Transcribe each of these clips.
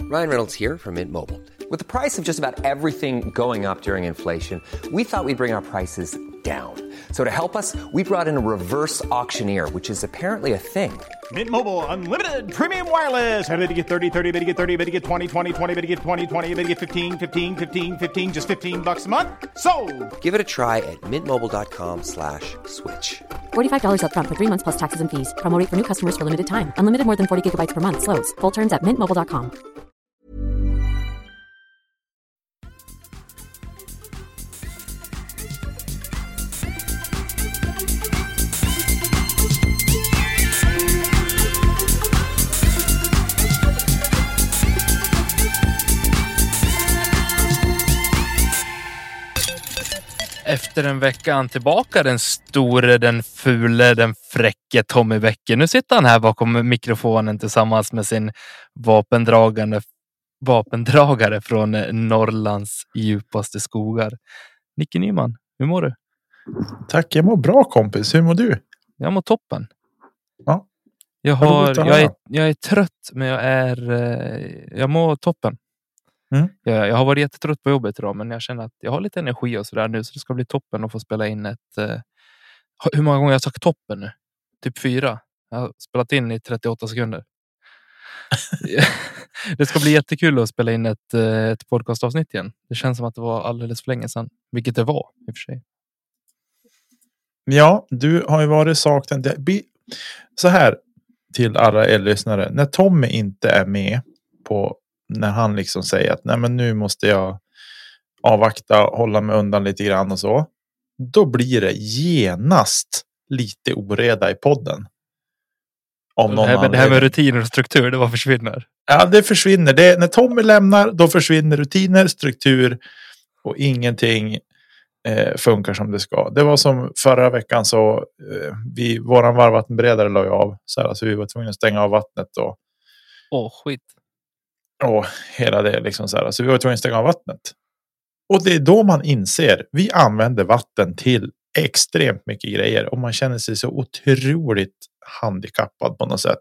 Ryan Reynolds here from Mint Mobile. With the price of just about everything going up during inflation, we thought we'd bring our prices down. So to help us, we brought in a reverse auctioneer, which is apparently a thing. Mint Mobile Unlimited Premium Wireless. How to get 30, 30, bit to get 30, bit to get 20, 20, 20, bit to get 20, 20, bit to get 15, 15, 15, 15, just $15 a month? Sold! Give it a try at mintmobile.com/switch. $45 up front for 3 months plus taxes and fees. Promo rate for new customers for limited time. Unlimited more than 40 gigabytes per month. Slows full terms at mintmobile.com. Efter en vecka tillbaka, den store, den fule, den fräcke Tommy Bäcke. Nu sitter han här bakom mikrofonen tillsammans med sin vapendragare från Norrlands djupaste skogar. Nicke Nyman, hur mår du? Tack, jag mår bra kompis. Hur mår du? Jag mår toppen. Ja. Jag är trött, men jag mår toppen. Jag har varit jättetrött på jobbet idag, men jag känner att jag har lite energi och sådär nu, så det ska bli toppen att få spela in ett... hur många gånger har jag sagt toppen nu? Typ 4. Jag har spelat in i 38 sekunder. Det ska bli jättekul att spela in ett podcastavsnitt igen. Det känns som att det var alldeles för länge sedan, vilket det var i och för sig. Ja, du har ju varit saknad. Så här till alla lyssnare. När Tommy inte är med på... När han liksom säger att nej, men nu måste jag avvakta, hålla mig undan lite grann och så. Då blir det genast lite oreda i podden. Det här med rutiner och struktur, det bara försvinner. Ja, det försvinner. När Tommy lämnar, då försvinner rutiner, struktur och ingenting funkar som det ska. Det var som förra veckan så våran varmvattenberedare la ju av. Så vi var tvungna att stänga av vattnet. Skit. Och hela det liksom så här. Så vi var tvungna att stänga av vattnet. Och det är då man inser. Vi använder vatten till extremt mycket grejer. Och man känner sig så otroligt handikappad på något sätt.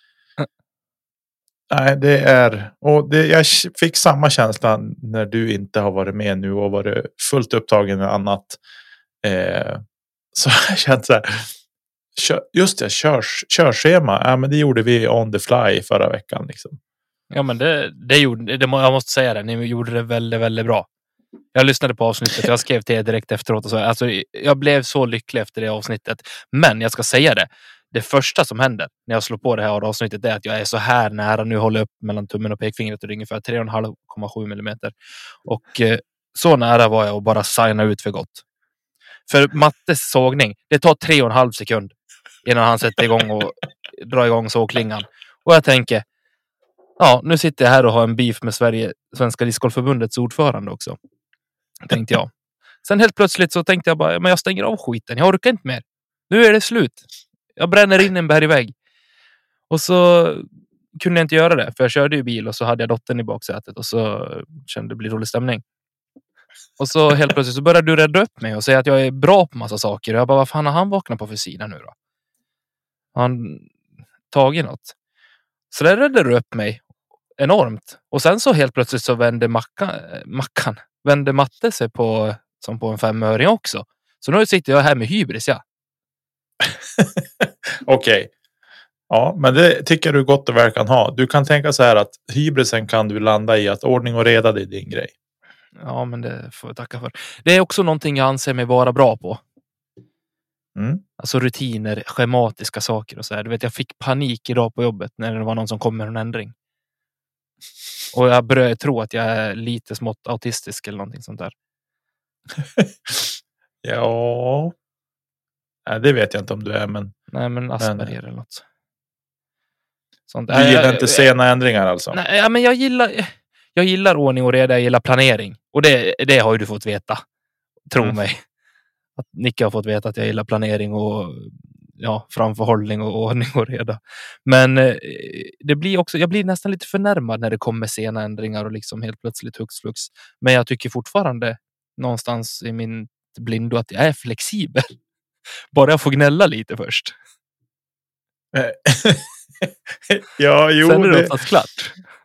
Nej, det är... Och jag fick samma känsla när du inte har varit med nu och varit fullt upptagen med annat. Så jag kände så här... Just det, körschema. Ja, men det gjorde vi on the fly förra veckan liksom. Ja, men det gjorde det, jag måste säga det. Ni gjorde det väldigt, väldigt bra. Jag lyssnade på avsnittet. Jag skrev till er direkt efteråt och så. Alltså, jag blev så lycklig efter det avsnittet. Men jag ska säga det. Det första som händer när jag slår på det här avsnittet är att jag är så här nära. Nu håller jag upp mellan tummen och pekfingret och det är ungefär 3,5,7 millimeter. Och så nära var jag att bara signa ut för gott. För Mattes sågning, det tar 3,5 sekund innan han sätter igång och drar igång sågklingan. Och jag tänker, ja, nu sitter jag här och har en beef med Svenska Discgolfförbundets ordförande också. Tänkte jag. Sen helt plötsligt så tänkte jag bara, men jag stänger av skiten. Jag orkar inte mer. Nu är det slut. Jag bränner in en bergvägg. Och så kunde jag inte göra det. För jag körde ju bil och så hade jag dottern i baksätet. Och så kände det bli rolig stämning. Och så helt plötsligt så började du rädda upp mig och säga att jag är bra på massa saker. Och jag bara, vad fan har han vaknat på för sida nu då? Har han tagit något? Så där räddade du upp mig enormt. Och sen så helt plötsligt så vände Matte sig på som på en 5-öring också. Så nu sitter jag här med hybris, ja. Okej. Ja, men det tycker du gott och väl kan ha. Du kan tänka så här att hybrisen kan du landa i att ordning och reda det är din grej. Ja, men det får jag tacka för. Det är också någonting jag anser mig vara bra på. Alltså rutiner, schematiska saker och så här. Du vet, jag fick panik idag på jobbet när det var någon som kom med en ändring. Och jag började tro att jag är lite smått autistisk eller någonting sånt där. Ja. Nej, det vet jag inte om du är, men... Nej, men Asperger eller något. Sånt. Du gillar inte sena ändringar alltså? Nej, ja, men jag gillar ordning och reda, jag gillar planering. Och det har ju du fått veta. Tro mig. Att Nicke har fått veta att jag gillar planering och framförhållning och ordning och reda. Men det blir också, jag blir nästan lite förnärmad när det kommer sena ändringar och liksom helt plötsligt hux flux. Men jag tycker fortfarande någonstans i min blindo att jag är flexibel. Bara jag får gnälla lite först. Ja, jo. Sen är det klart.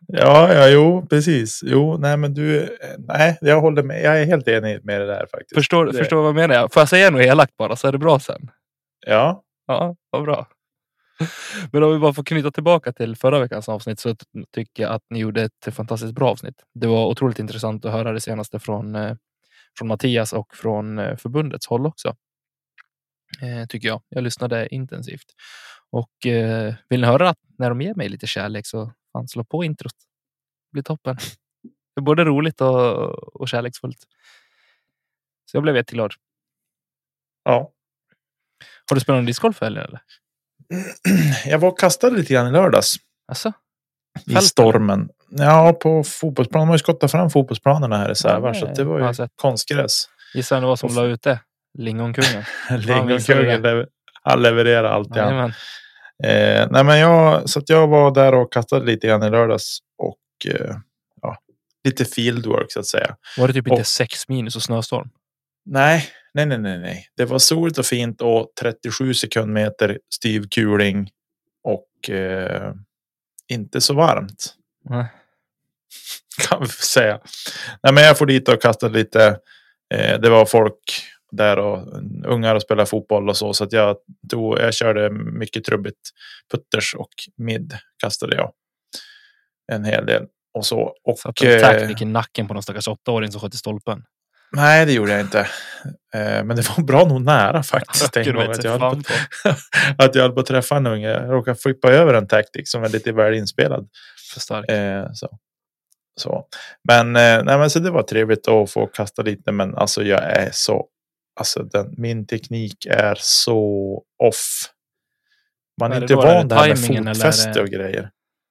Jo, precis. Jo, nej men nej, jag håller med. Jag är helt enig med det där faktiskt. Förstår vad jag menar? Får jag säga något elakt bara så är det bra sen? Ja. Ja, vad bra. Men om vi bara får knyta tillbaka till förra veckans avsnitt så tycker jag att ni gjorde ett fantastiskt bra avsnitt. Det var otroligt intressant att höra det senaste från Mattias och från förbundets håll också. Tycker jag. Jag lyssnade intensivt. Och vill ni höra att när de ger mig lite kärlek så slå på introt. Det blir toppen. Det är både roligt och kärleksfullt. Så jag blev jätteglad. Ja. Har du spelat någon discgolf eller? Jag var kastad lite grann i lördags. Alltså? I stormen. Ja, på fotbollsplanen. Man har ju skottat fram fotbollsplanerna här i Sävar. Så det var ju konstgräs. Gissar ni vad som la ut det? Lingonkungen. Lingonkungen. Han levererar allt. Ja. Nej, men jag var där och kastade lite grann i lördags. Och lite fieldwork så att säga. Var det typ inte 6 minus och snöstorm? Nej. Det var soligt och fint och 37 sekundmeter styv kuling och inte så varmt. Nej. Kan vi säga. Nej, men jag får dit och kastade lite. Det var folk där och ungar och spelade fotboll och så att jag körde mycket trubbigt putters och mid kastade jag en hel del och så. Och satt en taktik i nacken på någon stackars 8-åring som sköt i stolpen. Nej, det gjorde jag inte. Men det var bra nog nära faktiskt. Att jag höll på att träffa en unge. Jag råkade flippa över en taktik som är lite väl inspelad. För stark. Så. Men så det var trevligt att få kasta lite. Men alltså jag är så... Alltså min teknik är så off. Man är inte van där med fotfäste och grejer.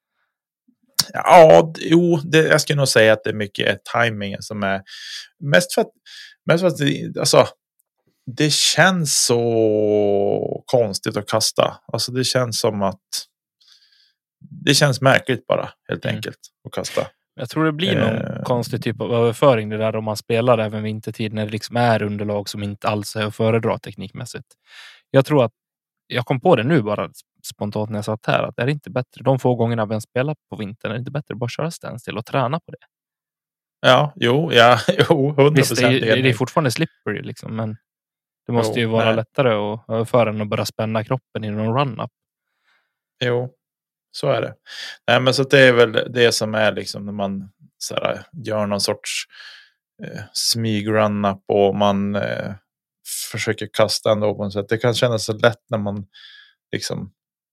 Ja, jag skulle nog säga att det är mycket timingen som är mest för att alltså, det känns så konstigt att kasta. Alltså det känns som att det känns märkligt bara helt enkelt att kasta. Jag tror det blir någon konstig typ av överföring det där om man spelar även vintertid när det liksom är underlag som inte alls är att föredra teknikmässigt. Jag tror att jag kom på det nu bara spontant när jag satt här att är det inte bättre de få gångerna vi spelar på vintern är det inte bättre att bara köra standstill och träna på det. Ja, 100%. Visst, det är fortfarande slippery liksom, men det måste ju vara lättare att överföra än att bara spänna kroppen i någon run-up. Jo, så är det. Nej, men så det är väl det som är liksom när man gör någon sorts smyg-run-up och man försöker kasta ändå på något sätt. Det kan kännas så lätt när man liksom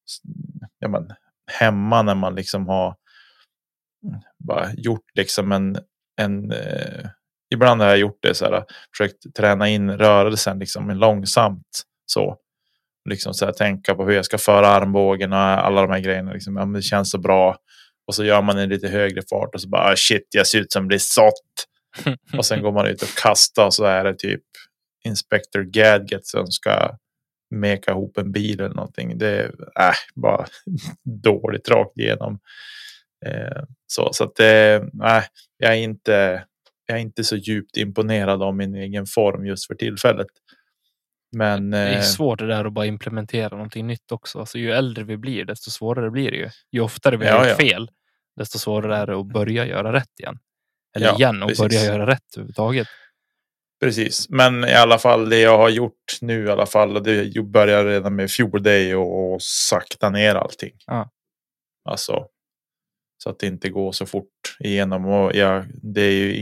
hemma när man liksom har bara gjort liksom ibland har jag gjort det så här, försökt träna in rörelsen liksom långsamt så liksom så här, tänka på hur jag ska föra armbågen och alla de här grejerna liksom, men det känns så bra och så gör man en lite högre fart och så bara shit, jag ser ut som blir sått och sen går man ut och kastar och så är det typ Inspector Gadget som ska meka ihop en bil eller någonting. Det är bara dåligt rakt igenom. Så att jag är inte så djupt imponerad av min egen form just för tillfället. Men det är svårt det där att bara implementera någonting nytt också. Alltså, ju äldre vi blir desto svårare blir det ju. Ju oftare vi har gjort fel desto svårare är det att börja göra rätt igen. Eller igen och precis. Börja göra rätt överhuvudtaget. Precis, men i alla fall det jag har gjort nu i alla fall och det börjar redan med fjoldag och sakta ner allting. Ja. Alltså så att det inte går så fort igenom och det är ju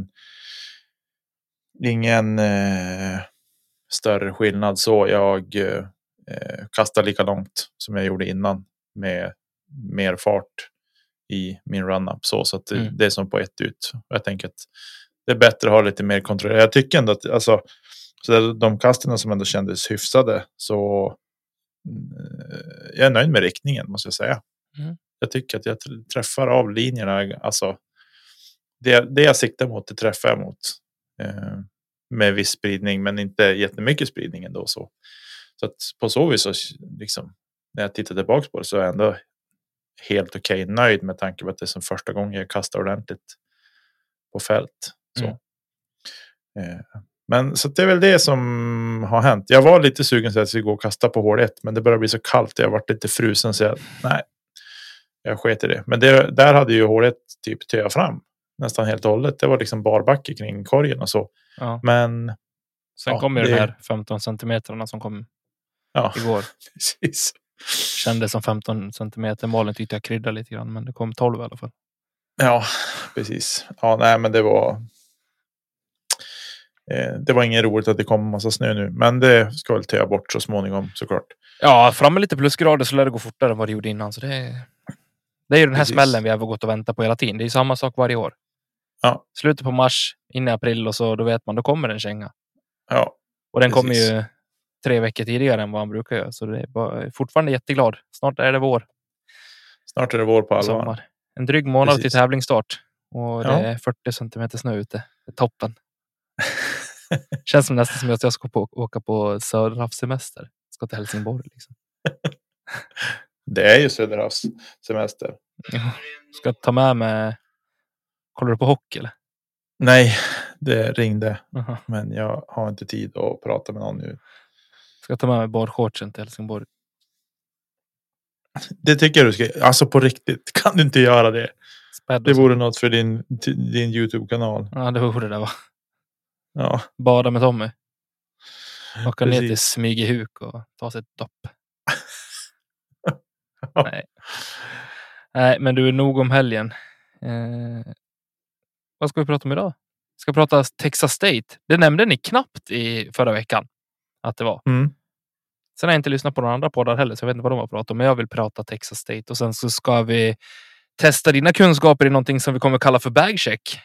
ingen större skillnad så jag kastar lika långt som jag gjorde innan med mer fart i min run-up så att det är som på ett ut. Jag tänker att det är bättre att ha lite mer kontroll. Jag tycker ändå att alltså, så de kasterna som ändå kändes hyfsade så jag är nöjd med riktningen måste jag säga. Jag tycker att jag träffar av linjerna. Alltså, det jag siktar mot det träffar jag mot med viss spridning men inte jättemycket spridning ändå så att på så vis så liksom när jag tittar tillbaka på det så är jag ändå helt okej nöjd med tanke på att det är som första gången jag kastar ordentligt på fält. Så. Men så det är väl det som har hänt. Jag var lite sugen så att jag skulle gå och kasta på hål 1 men det börjar bli så kallt. Jag har varit lite frusen så jag sket i det. Men där hade ju hålet typ töat fram nästan helt och hållet. Det var liksom barbacke kring korgen och så. Ja. Men Sen kom ju den här 15 centimeterna som kom igår. Precis. Kändes som 15 centimeter. Malen tyckte jag kryddade lite grann, men det kom 12 i alla fall. Ja, precis. Ja, nej, men det var inget roligt att det kom en massa snö nu. Men det ska väl töa bort så småningom, såklart. Ja, fram med lite plusgrader så lär det gå fortare än vad det gjorde innan. Så det är ju den här smällen vi har gått och väntat på hela tiden. Det är ju samma sak varje år. Ja. Slutet på mars, in i april och så, då vet man, då kommer en känga. Ja. Och den kommer ju 3 veckor tidigare än vad han brukar göra. Så det är fortfarande jätteglad. Snart är det vår. Snart är det vår på allvar. En dryg månad till tävlingsstart. Och det är 40 centimeter snö ute. Det är toppen. Känns som nästan som att jag ska åka på Söderhavssemester. Ska till Helsingborg liksom. Det är ju Söderhavssemester. Ska ta med mig... Kollar du på hockey eller? Nej, det ringde. Men jag har inte tid att prata med någon nu. Ska ta med mig badshortsen till Helsingborg. Det tycker jag du ska. Alltså på riktigt. Kan du inte göra det? Det vore något för din YouTube-kanal. Ja, det vore det va? Ja. Bada med Tommy. Åka ner till Smygehuk och ta sig ett dopp. Nej, men du är nog om helgen. Vad ska vi prata om idag? Ska prata Texas State. Det nämnde ni knappt i förra veckan. Att det var. Sen har jag inte lyssnat på några andra poddar heller. Så jag vet inte vad de har pratat om. Men jag vill prata Texas State. Och sen så ska vi testa dina kunskaper i någonting som vi kommer kalla för bagcheck.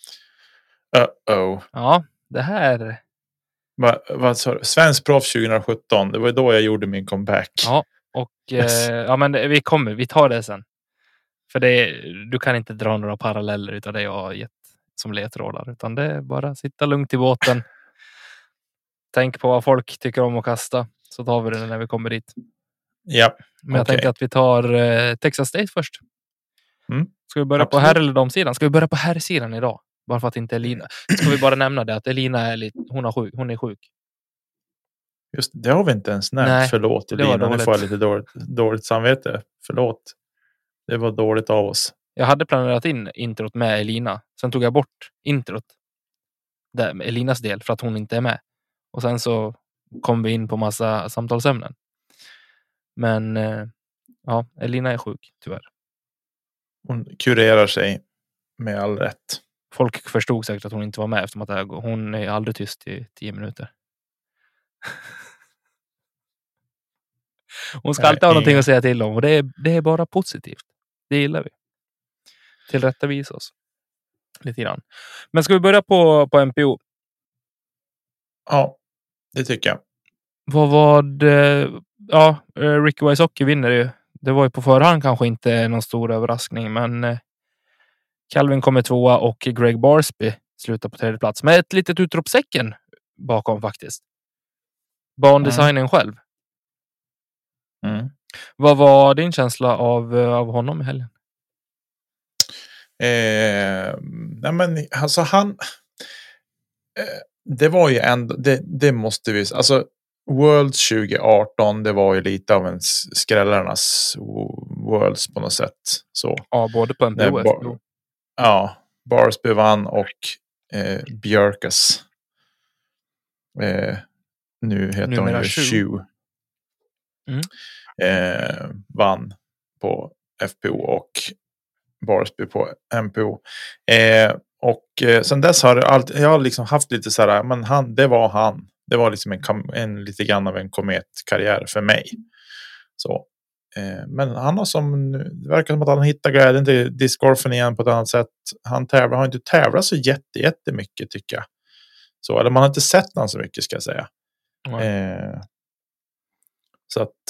Ja, det här... Vad sa du? Svensk proff 2017. Det var då jag gjorde min comeback. Ja, och ja, men vi tar det sen. För du kan inte dra några paralleller utav det jag har gett som ledtrådar. Utan det är bara sitta lugnt i båten. Tänk på vad folk tycker om att kasta. Så tar vi det när vi kommer dit. Ja. Men jag tänker att vi tar Texas State först. Ska vi börja på herr- eller damsidan? Ska vi börja på herrsidan idag? Bara för att inte Elina. Ska vi bara nämna det att Elina är hon är sjuk. Just det har vi inte ens nämnt. Nej, förlåt Elina, nu får jag lite dåligt samvete. Förlåt. Det var dåligt av oss. Jag hade planerat in introt med Elina. Sen tog jag bort introt. Där med Elinas del för att hon inte är med. Och sen så kom vi in på massa samtalsämnen. Men ja, Elina är sjuk tyvärr. Hon kurerar sig med all rätt. Folk förstod säkert att hon inte var med eftersom att hon är aldrig tyst i 10 minuter. Hon ska alltid ha någonting att säga till om och det är bara positivt. Det gillar vi. Tillrättavisa oss. Lite grann. Men ska vi börja på MPO? Ja, det tycker jag. Vad var det? Ja, Ricky Wysocki vinner ju. Det var ju på förhand kanske inte någon stor överraskning, men Calvin kommer 2:a och Greg Barsby slutar på 3:e plats. Med ett litet utropstecken bakom faktiskt. Bandesignen själv. Vad var din känsla av honom i helgen? Nej men alltså han det var ju ändå det måste vi alltså Worlds 2018 det var ju lite av en skrällarnas Worlds på något sätt så. Ja, både på MPO och FPO. Ja, Barsby vann och Björkas nu heter hon ju Shu. Vann på FPO och Barsby på MPO. Och sen dess har jag har liksom haft lite så här, men det var liksom en lite grann av en kometkarriär för mig. Så men han har det verkar som att han hittar glädjen till discgolfen igen på ett annat sätt. Han har inte tävlat så jättemycket tycker jag. Så eller man har inte sett han så mycket ska jag säga. Så att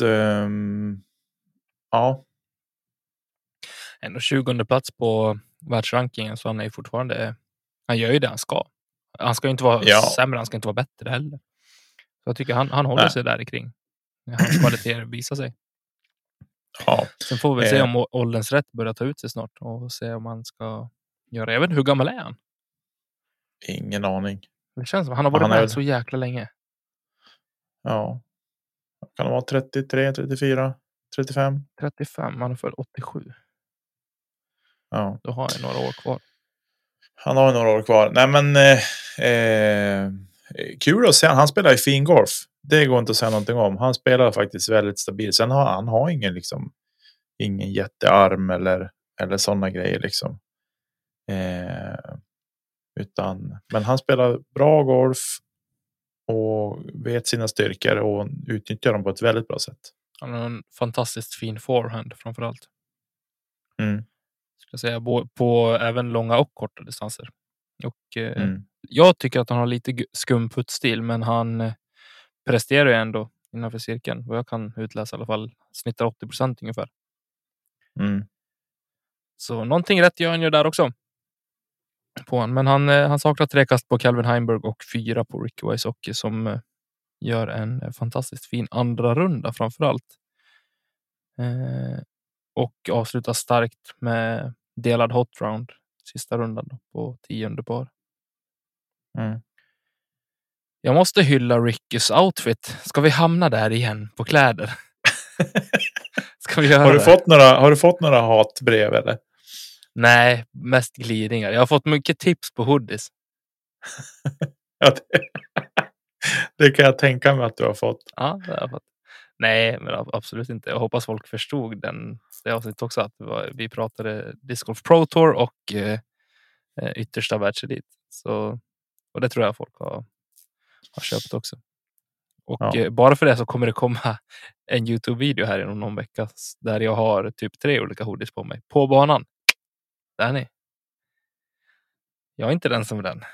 ja. En 20:e plats på världsrankingen så han är fortfarande han gör ju det han ska. Han ska ju inte vara sämre, han ska inte vara bättre heller. Så jag tycker han håller sig där kring. Hans kvaliteter visar sig. Ja. Sen får vi se om ålderns rätt börjar ta ut sig snart och se om man ska göra. Jag vet inte, hur gammal är han? Ingen aning. Det känns som han har varit med så jäkla länge. Ja. Kan det vara 33, 34, 35? 35, han är född 87. Ja. Då har jag några år kvar. Han har några år kvar. Nej, men kul att se. Han spelar i fin golf. Det går inte att säga någonting om. Han spelar faktiskt väldigt stabilt. Sen han har ingen jättearm eller sådana grejer liksom. Men han spelar bra golf och vet sina styrkor och utnyttjar dem på ett väldigt bra sätt. Han har en fantastiskt fin forehand framförallt. Ska jag säga, på även långa och korta distanser. Och jag tycker att han har lite skum puttstil, men han presterar ju ändå innanför cirkeln. Vad jag kan utläsa i alla fall. Snittar 80% ungefär. Så någonting rätt gör han ju där också. Men han saknar 3 kast på Calvin Heimburg och 4 på Ricky Wysocki, som gör en fantastiskt fin andra runda framförallt. Och avslutar starkt med delad hot round sista rundan på 10:e par. Jag måste hylla Rickys outfit. Ska vi hamna där igen på kläder? Ska vi göra Har du fått några hatbrev eller? Nej, mest glidningar. Jag har fått mycket tips på hoodies. Ja, det kan jag tänka mig att du har fått. Ja, det har jag fått. Nej, men absolut inte. Jag hoppas folk förstod det avsnitt också, att vi pratade Disc Golf Pro Tour och yttersta världselit. Och det tror jag folk har köpt också. Och bara för det så kommer det komma en YouTube-video här inom någon vecka där jag har typ 3 olika hoodies på mig. På banan. Där ni. Jag är inte den som är den.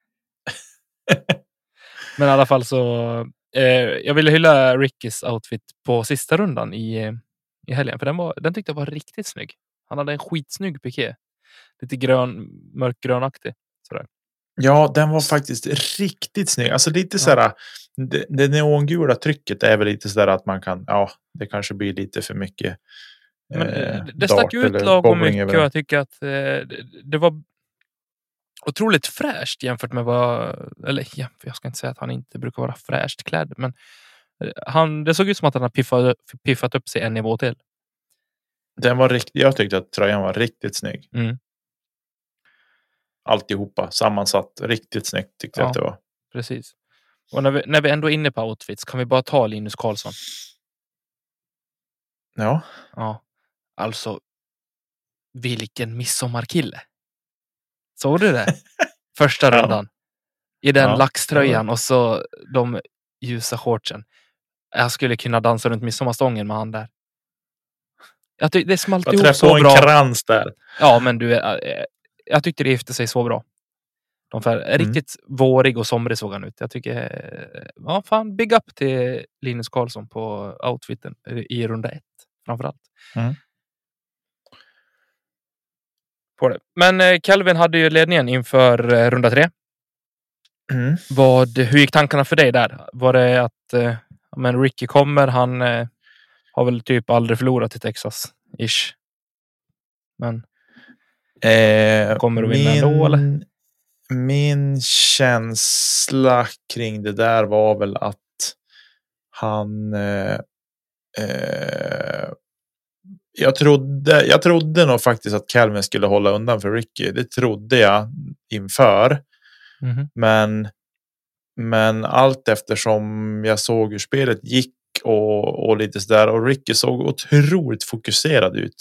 Men i alla fall så jag ville hylla Rickys outfit på sista rundan i helgen. För den tyckte jag var riktigt snygg. Han hade en skitsnygg piké. Lite mörkgrönaktig. Sådär. Ja, den var faktiskt riktigt snygg. Alltså lite sådär, det neongula trycket är väl lite sådär att man kan, det kanske blir lite för mycket. Men det stack ut lagom mycket, och jag tycker att det var otroligt fräscht jämfört med jag ska inte säga att han inte brukar vara fräscht klädd, men det såg ut som att han har piffat upp sig en nivå till. Jag tyckte att tröjan var riktigt snygg. Alltihopa sammansatt, riktigt snyggt tyckte jag att det var. Precis. Och när vi ändå är inne på outfits, kan vi bara ta Linus Karlsson? Ja. Alltså, vilken midsommarkille. Såg du det? Första rundan. I den laxtröjan och så de ljusa shortsen. Jag skulle kunna dansa runt midsommarstången med han där. Det smalt ihop så bra. På en krans där. Ja, men jag tyckte det gifte sig så bra. Riktigt vårig och somrig såg han ut. Jag tycker, big up till Linus Karlsson på outfiten i runda 1 framförallt. På det. Men Calvin hade ju ledningen inför runda 3. Hur gick tankarna för dig där? Var det att Ricky kommer, han har väl typ aldrig förlorat i Texas ish. Men kommer du vinna ändå eller? Min känsla kring det där var väl att han jag trodde nog faktiskt att Calvin skulle hålla undan för Ricky. Det trodde jag inför. Men allt eftersom jag såg hur spelet gick och lite sådär, och Ricky såg otroligt fokuserad ut.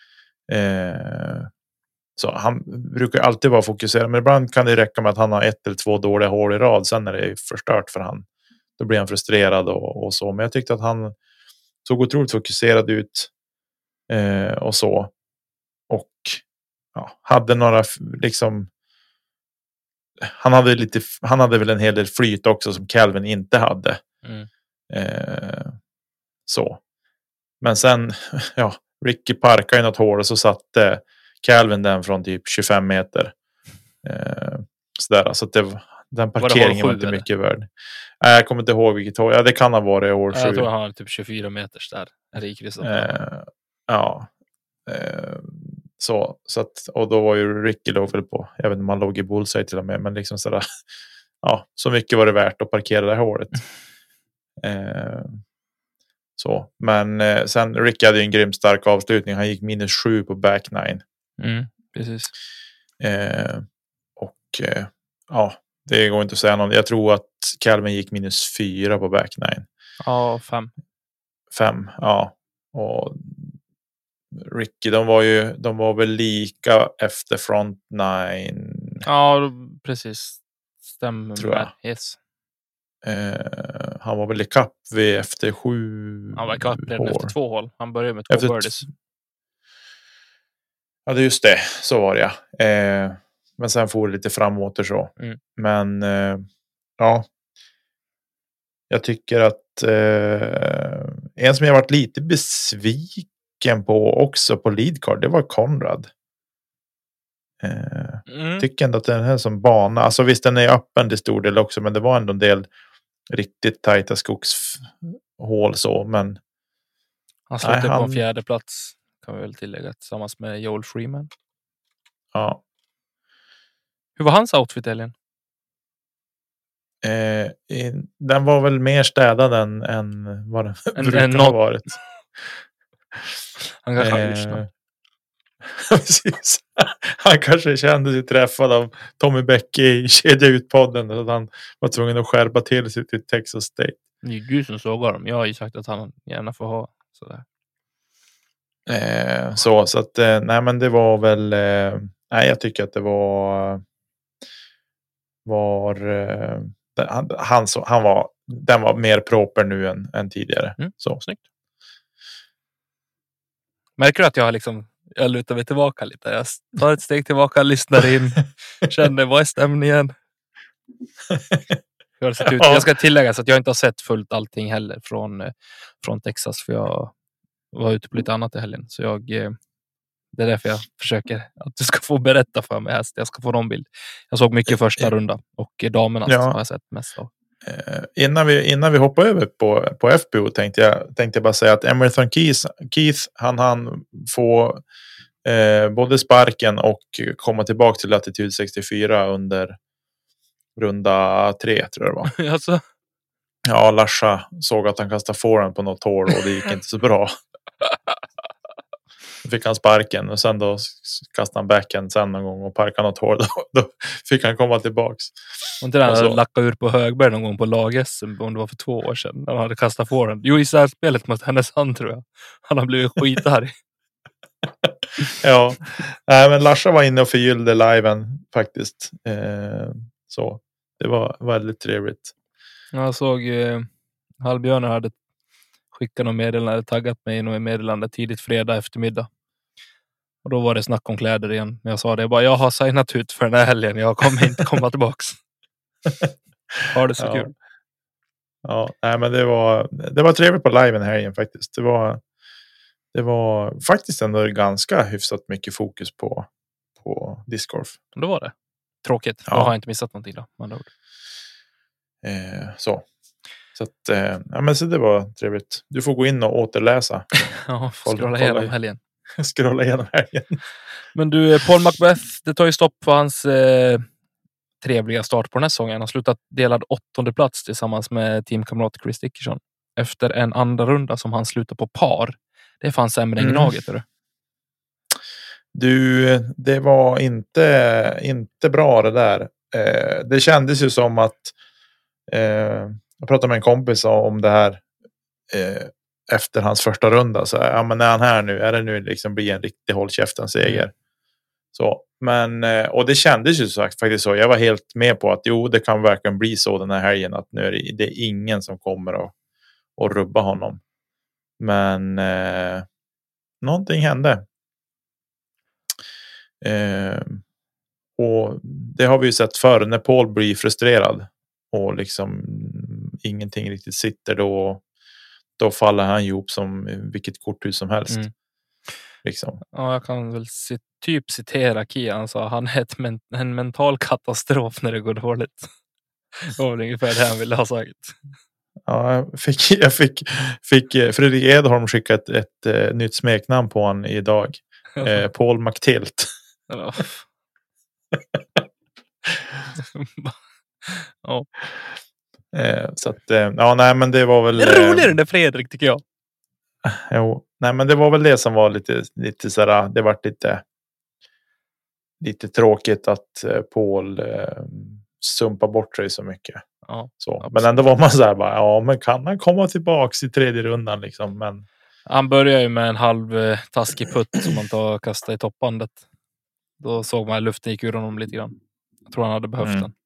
Så han brukar alltid vara fokuserad, men ibland kan det räcka med att han har 1 eller 2 dåliga hål i rad, sen är det förstört för han. Då blir han frustrerad och så. Men jag tyckte att han såg otroligt fokuserad ut och så. Och hade några liksom, han hade väl en hel del flyt också som Calvin inte hade. Så. Men sen Ricky parkade i något hål och så satte Calvin den från typ 25 meter. Sådär, så att den parkeringen var inte mycket värd. Jag kommer inte ihåg vilket hål. Ja, det kan ha varit hål 7. Jag tror han har typ 24 meters där. Så att, och då var ju Ricky låg väl på, jag vet inte om han låg i bullseye till och med, men liksom sådär, så mycket var det värt att parkera det här hålet. Men sen Ricky hade ju en grymt stark avslutning. Han gick -7 på back 9. Precis. Ja, det går inte att säga något. Jag tror att Calvin gick -4 på back nine. Ja, 5. 5, ja. Och Ricky, de var väl lika efter front nine. Ja, precis. Stämmer. Tror jag. Yes. Han var väl i kapp vid efter 7 Han var i kapp redan efter 2 hål. Han började med 2 efter birdies. Ja, det är just det. Så var det, ja. Men sen får det lite framåt och så. Mm. Men ja. Jag tycker att en som jag varit lite besviken på också på lead card, det var Conrad. Tycker ändå att den här som bana, alltså visst den är öppen till stor del också, men det var ändå en del riktigt tajta skogshål så, men Han slutade på en 4:e plats, kan vi väl tillägga, tillsammans med Joel Freeman. Ja. Hur var hans outfit, Elin? Den var väl mer städad än vad den brukar ha varit. Han kanske har lyssnat. Precis. Han kanske kände sig träffad av Tommy Bäcke i Kedja ut-podden, så att han var tvungen att skärpa till sig till Texas State. Det är du som sågar dem. Jag har ju sagt att han gärna får ha sådär. Så att nej, men det var väl nej, jag tycker att det var den var mer proper nu än tidigare. Så snyggt. Märker du att jag lutar mig tillbaka lite? Jag tar ett steg tillbaka, lyssnar in, känner vad är stämningen. Jag ska tillägga så att jag inte har sett fullt allting heller från Texas, för jag var ute på lite annat i helgen, så det är därför jag försöker att du ska få berätta för mig här, så jag ska få någon bild. Jag såg mycket första runda och damerna har jag sett mest av. Innan vi hoppar över på FBO tänkte jag bara säga att Emerson Keith han får både sparken och komma tillbaka till Latitude 64 under runda 3, tror jag det var. Alltså. Ja, Larsa såg att han kastade forehand på något hål och det gick inte så bra. Då fick han sparken och sen då kastade han backhand sen någon gång och parkade något hål. Då fick han komma tillbaks. Och inte den hade lackat ur på Högberg någon gång på lag-SM, om det var för 2 år sedan. När han hade kastat forehand. Jo, i spelet mot Härnösand, tror jag. Han har blivit skitarg. Ja, men Larsa var inne och förgyllde liven faktiskt. Så det var väldigt trevligt. Jag såg Hallbjörn hade skickat något meddelande, taggat mig i något meddelande tidigt fredag eftermiddag. Och då var det snack om kläder igen. Men jag sa det bara, jag har signat ut för den här helgen. Jag kommer inte komma tillbaks. Har det så kul. Ja, nej, men det var trevligt på liven här igen faktiskt. Det var faktiskt ändå ganska hyfsat mycket fokus på discgolf. Då var det. Tråkigt. Ja. Då har jag inte missat någonting då. Så att, men så det var trevligt. Du får gå in och återläsa. Ja, scrolla igenom helgen. Scrolla igenom helgen. Men du, Paul Macbeth, det tar ju stopp på hans trevliga start på den här säsongen. Han har slutat delad 8:e plats tillsammans med teamkamrat Chris Dickerson. Efter en andra runda som han slutar på par. Det är fan sämre än Gnaget, är det? Du, det var inte bra det där. Det kändes ju som att jag pratade med en kompis om det här efter hans första runda. Så ja, men är han här nu? Är det nu liksom blir en riktig håll käften seger? Så, men och det kändes ju faktiskt så. Jag var helt med på att jo, det kan verkligen bli så den här helgen, att nu är det ingen som kommer att rubba honom. Men någonting hände. Och det har vi ju sett förr, när Paul blir frustrerad och liksom ingenting riktigt sitter, då faller han ihop som vilket korthus som helst. Liksom. Ja, jag kan väl citera Kia. Han sa, han är en mental katastrof när det går dåligt. Det var ungefär det han ville ha sagt. Ja, jag fick Fredrik Edholm skicka ett nytt smeknamn på han idag. Paul McTilt. Ja. Så att ja, nej, men det var väl det är roligare än Fredrik, tycker jag. Jo, nej, men det var väl det som var lite så här, det var lite lite tråkigt att Paul sumpar bort sig så mycket. Ja, så. Men ändå var man så här bara, ja men kan han komma tillbaks i tredje rundan liksom? Men han börjar ju med en halv taskig putt som man tar och kastar i toppbandet. Då såg man att luften gick ur honom lite grann. Jag tror han hade behövt den.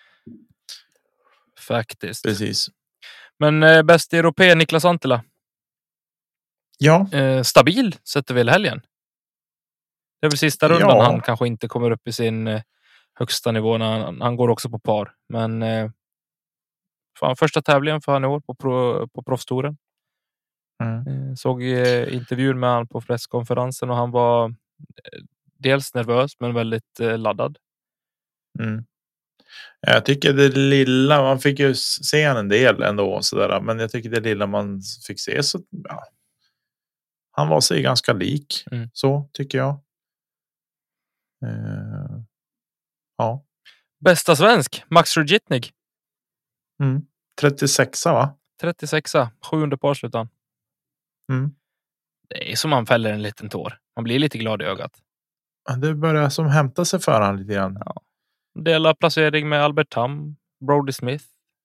Faktiskt. Precis. Men bäst europé Niklas Antila. Ja. Stabil sätter väl helgen. Det är väl sista rundan han kanske inte kommer upp i sin högsta nivå när han går också på par. Men första tävlingen för han i år på proffstouren. Såg intervjun med han på presskonferensen och han var dels nervös men väldigt laddad. Jag tycker det lilla, man fick ju se en del ändå sådär, men jag tycker det lilla man fick se så han var sig ganska lik så tycker jag. Ja. Bästa svensk Max Rujitnig. 36 va? 36, 7:e par slutan. Det är som man fäller en liten tår. Man blir lite glad i ögat. Det börjar som hämta sig för han lite grann. Ja. Dela placering med Albert Tam, Brody Smith.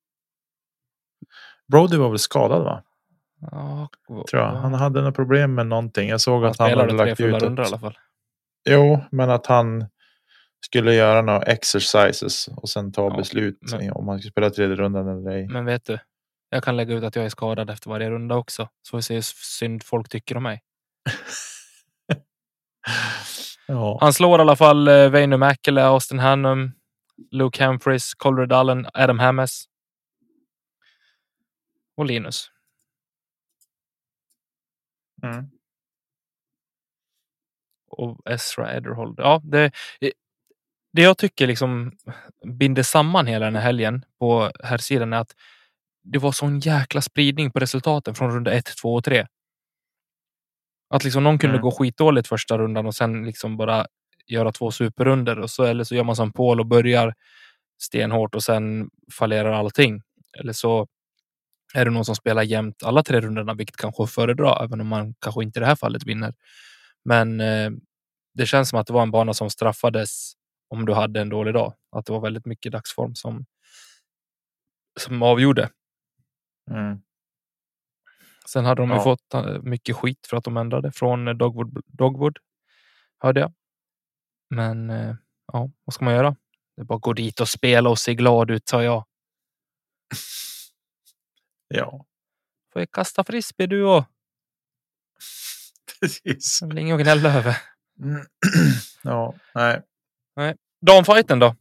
Brody var väl skadad va? Ja, tror jag. Han hade några problem med någonting. Jag såg att han hade lagt ut i alla fall. Jo, men att han skulle göra några exercises och sen ta beslut om han skulle spela tredje rundan eller ej. Men vet du, jag kan lägga ut att jag är skadad efter varje runda också. Så får vi se hur synd folk tycker om mig. Ja. Han slår i alla fall Väinö Mäkelä, Austin Hannum, Luke Humphries, Colrad Allen, Adam Hammes och Linus. Och Ezra Ederhold. Ja, det jag tycker liksom binder samman hela den här helgen på här sidan är att det var sån jäkla spridning på resultaten från runda 1, 2 och 3. Att liksom någon kunde gå skitdåligt första rundan och sen liksom bara göra 2 superrunder och så, eller så gör man som Paul och börjar stenhårt och sen fallerar allting. Eller så är det någon som spelar jämnt alla 3 rundorna, vilket kanske föredrar, även om man kanske inte i det här fallet vinner. Men det känns som att det var en bana som straffades om du hade en dålig dag. Att det var väldigt mycket dagsform som avgjorde. Sen hade de ju fått mycket skit för att de ändrade från Dogwood hörde jag. Men ja, vad ska man göra? Det är bara att gå dit och spela och se glad ut, sa jag. Ja. Får jag kasta frisbee du och? Precis. Det blir ingen att gnälla över. Ja, nej. Damfighten då?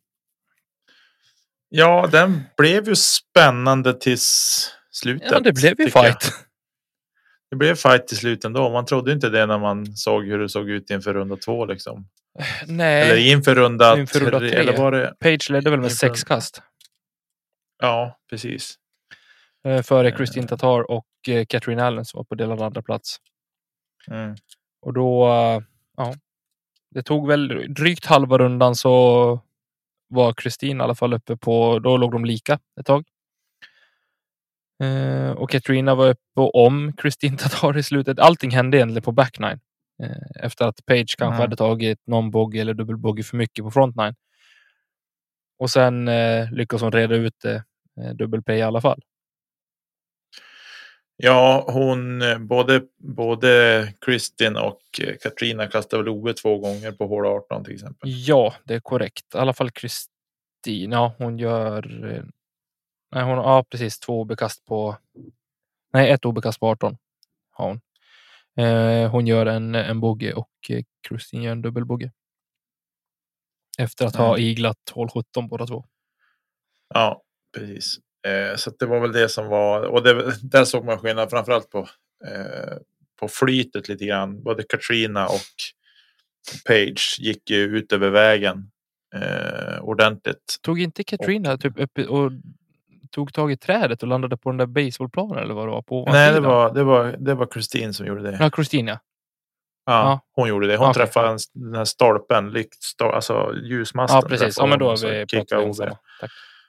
Ja, den blev ju spännande tills slutet. Ja, det blev ju fight. Det blev fight till slut ändå. Man trodde inte det när man såg hur det såg ut inför runda 2 liksom. Nej. Eller inför runda 3. Eller var det... Page ledde väl med 6 kast. Ja, precis. Före Christine Tatar och Katrin Allen som var på delad andra plats. Och då, det tog väl drygt halva rundan så var Christine i alla fall uppe på, då låg de lika ett tag. Och Katrina var uppe om Christine Tatar i slutet. Allting hände egentligen på back nine. Efter att Page kanske hade tagit någon bogey eller dubbelbogey för mycket på front nine. Och sen lyckas hon reda ut dubbelpay i alla fall. Ja, hon både Kristin och Katrina kastade väl OB 2 gånger på hål 18 till exempel. Ja, det är korrekt. I alla fall Kristin. Ja, hon gör... Nej, hon har precis 2 OB-kast på... Nej, 1 OB-kast på 18 har hon. Hon gör en bogey och Kristin gör en dubbelbogey. Efter att ha iglat hål 17 båda 2. Ja, precis. Så det var väl det som var... Och där såg man skillnad framförallt på flytet lite grann. Både Katrina och Page gick ju ut över vägen ordentligt. Tog inte Katrina typ uppe och tog tag i trädet och landade på den där baseballplanen eller vad det var på? Nej, det var Kristin som gjorde det. Ja, Kristin, ja. Hon gjorde det. Hon träffade den här stolpen, alltså ljusmasten. Ja, precis. Ja, men då är vi på samma. Tack.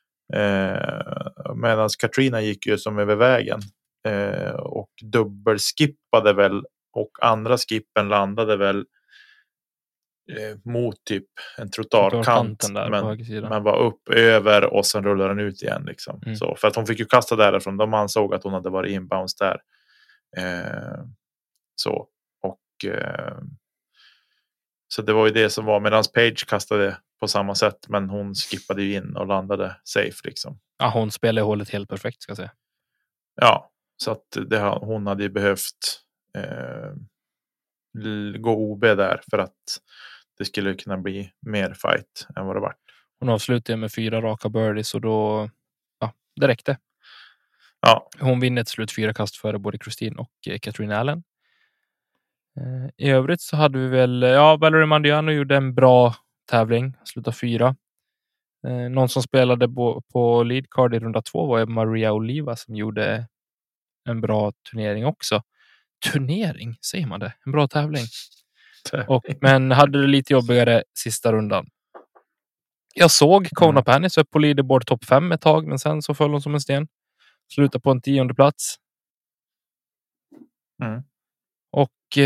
Medan Katrina gick ju som över vägen och dubbelskippade väl och andra skippen landade väl mot typ en trottoarkant, där på höger sida. men var upp över och sen rullade den ut igen liksom. Mm. Så för att hon fick ju kasta därifrån. De ansåg att hon hade varit inbounds där. Så så det var ju det som var, medan Page kastade på samma sätt, men hon skippade ju in och landade safe liksom. Ja, hon spelade hålet helt perfekt ska jag säga. Ja, så att hon hade ju behövt gå OB där för att det skulle kunna bli mer fight än vad det var. Hon avslutade med 4 raka birdies och då det räckte. Ja. Hon vinner till slut 4 kast före både Christine och Katrin Allen. I övrigt så hade vi väl Valerie Mandiano gjorde en bra tävling, slutade 4. Någon som spelade på lead card i runda 2 var Maria Oliva som gjorde en bra turnering också. Turnering, säger man det? En bra tävling. Men hade det lite jobbigare sista rundan. Jag såg Kona Panis upp på leaderboard topp 5 ett tag, men sen så föll hon som en sten. Slutade på en 10:e plats. Mm. Och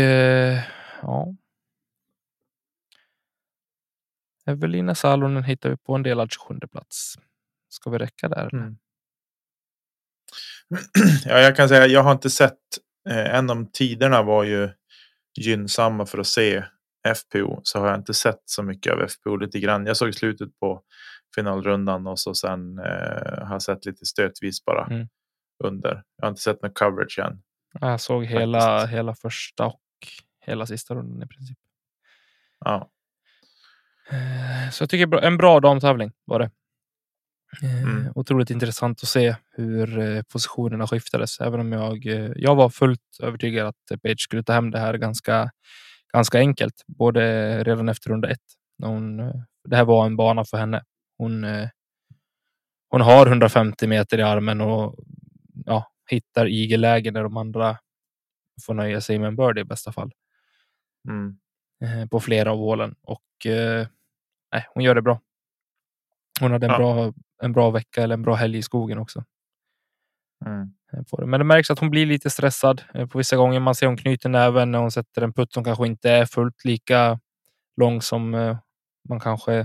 Evelina Salonen hittar vi på en delad 27:e plats. Ska vi räcka där? Mm. Ja, jag kan säga jag har inte sett än om tiderna var ju gynnsamma för att se FPO, så har jag inte sett så mycket av FPO lite grann. Jag såg slutet på finalrundan och så sen har jag sett lite stötvis bara under. Jag har inte sett någon coverage än. Jag såg hela första och hela sista rundan i princip. Ja. Så jag tycker en bra damtävling var det. Otroligt intressant att se hur positionerna skiftades. Även om jag var fullt övertygad att Page skulle ta hem det här ganska enkelt. Både redan efter runda 1. Det här var en bana för henne. Hon har 150 meter i armen och hittar igellägen när de andra får nöja sig med en birdie i bästa fall. På flera av hålen. Och hon gör det bra. Hon hade en bra vecka eller en bra helg i skogen också. Men det märks att hon blir lite stressad på vissa gånger. Man ser hon knyter näven när hon sätter en putt som kanske inte är fullt lika lång som man kanske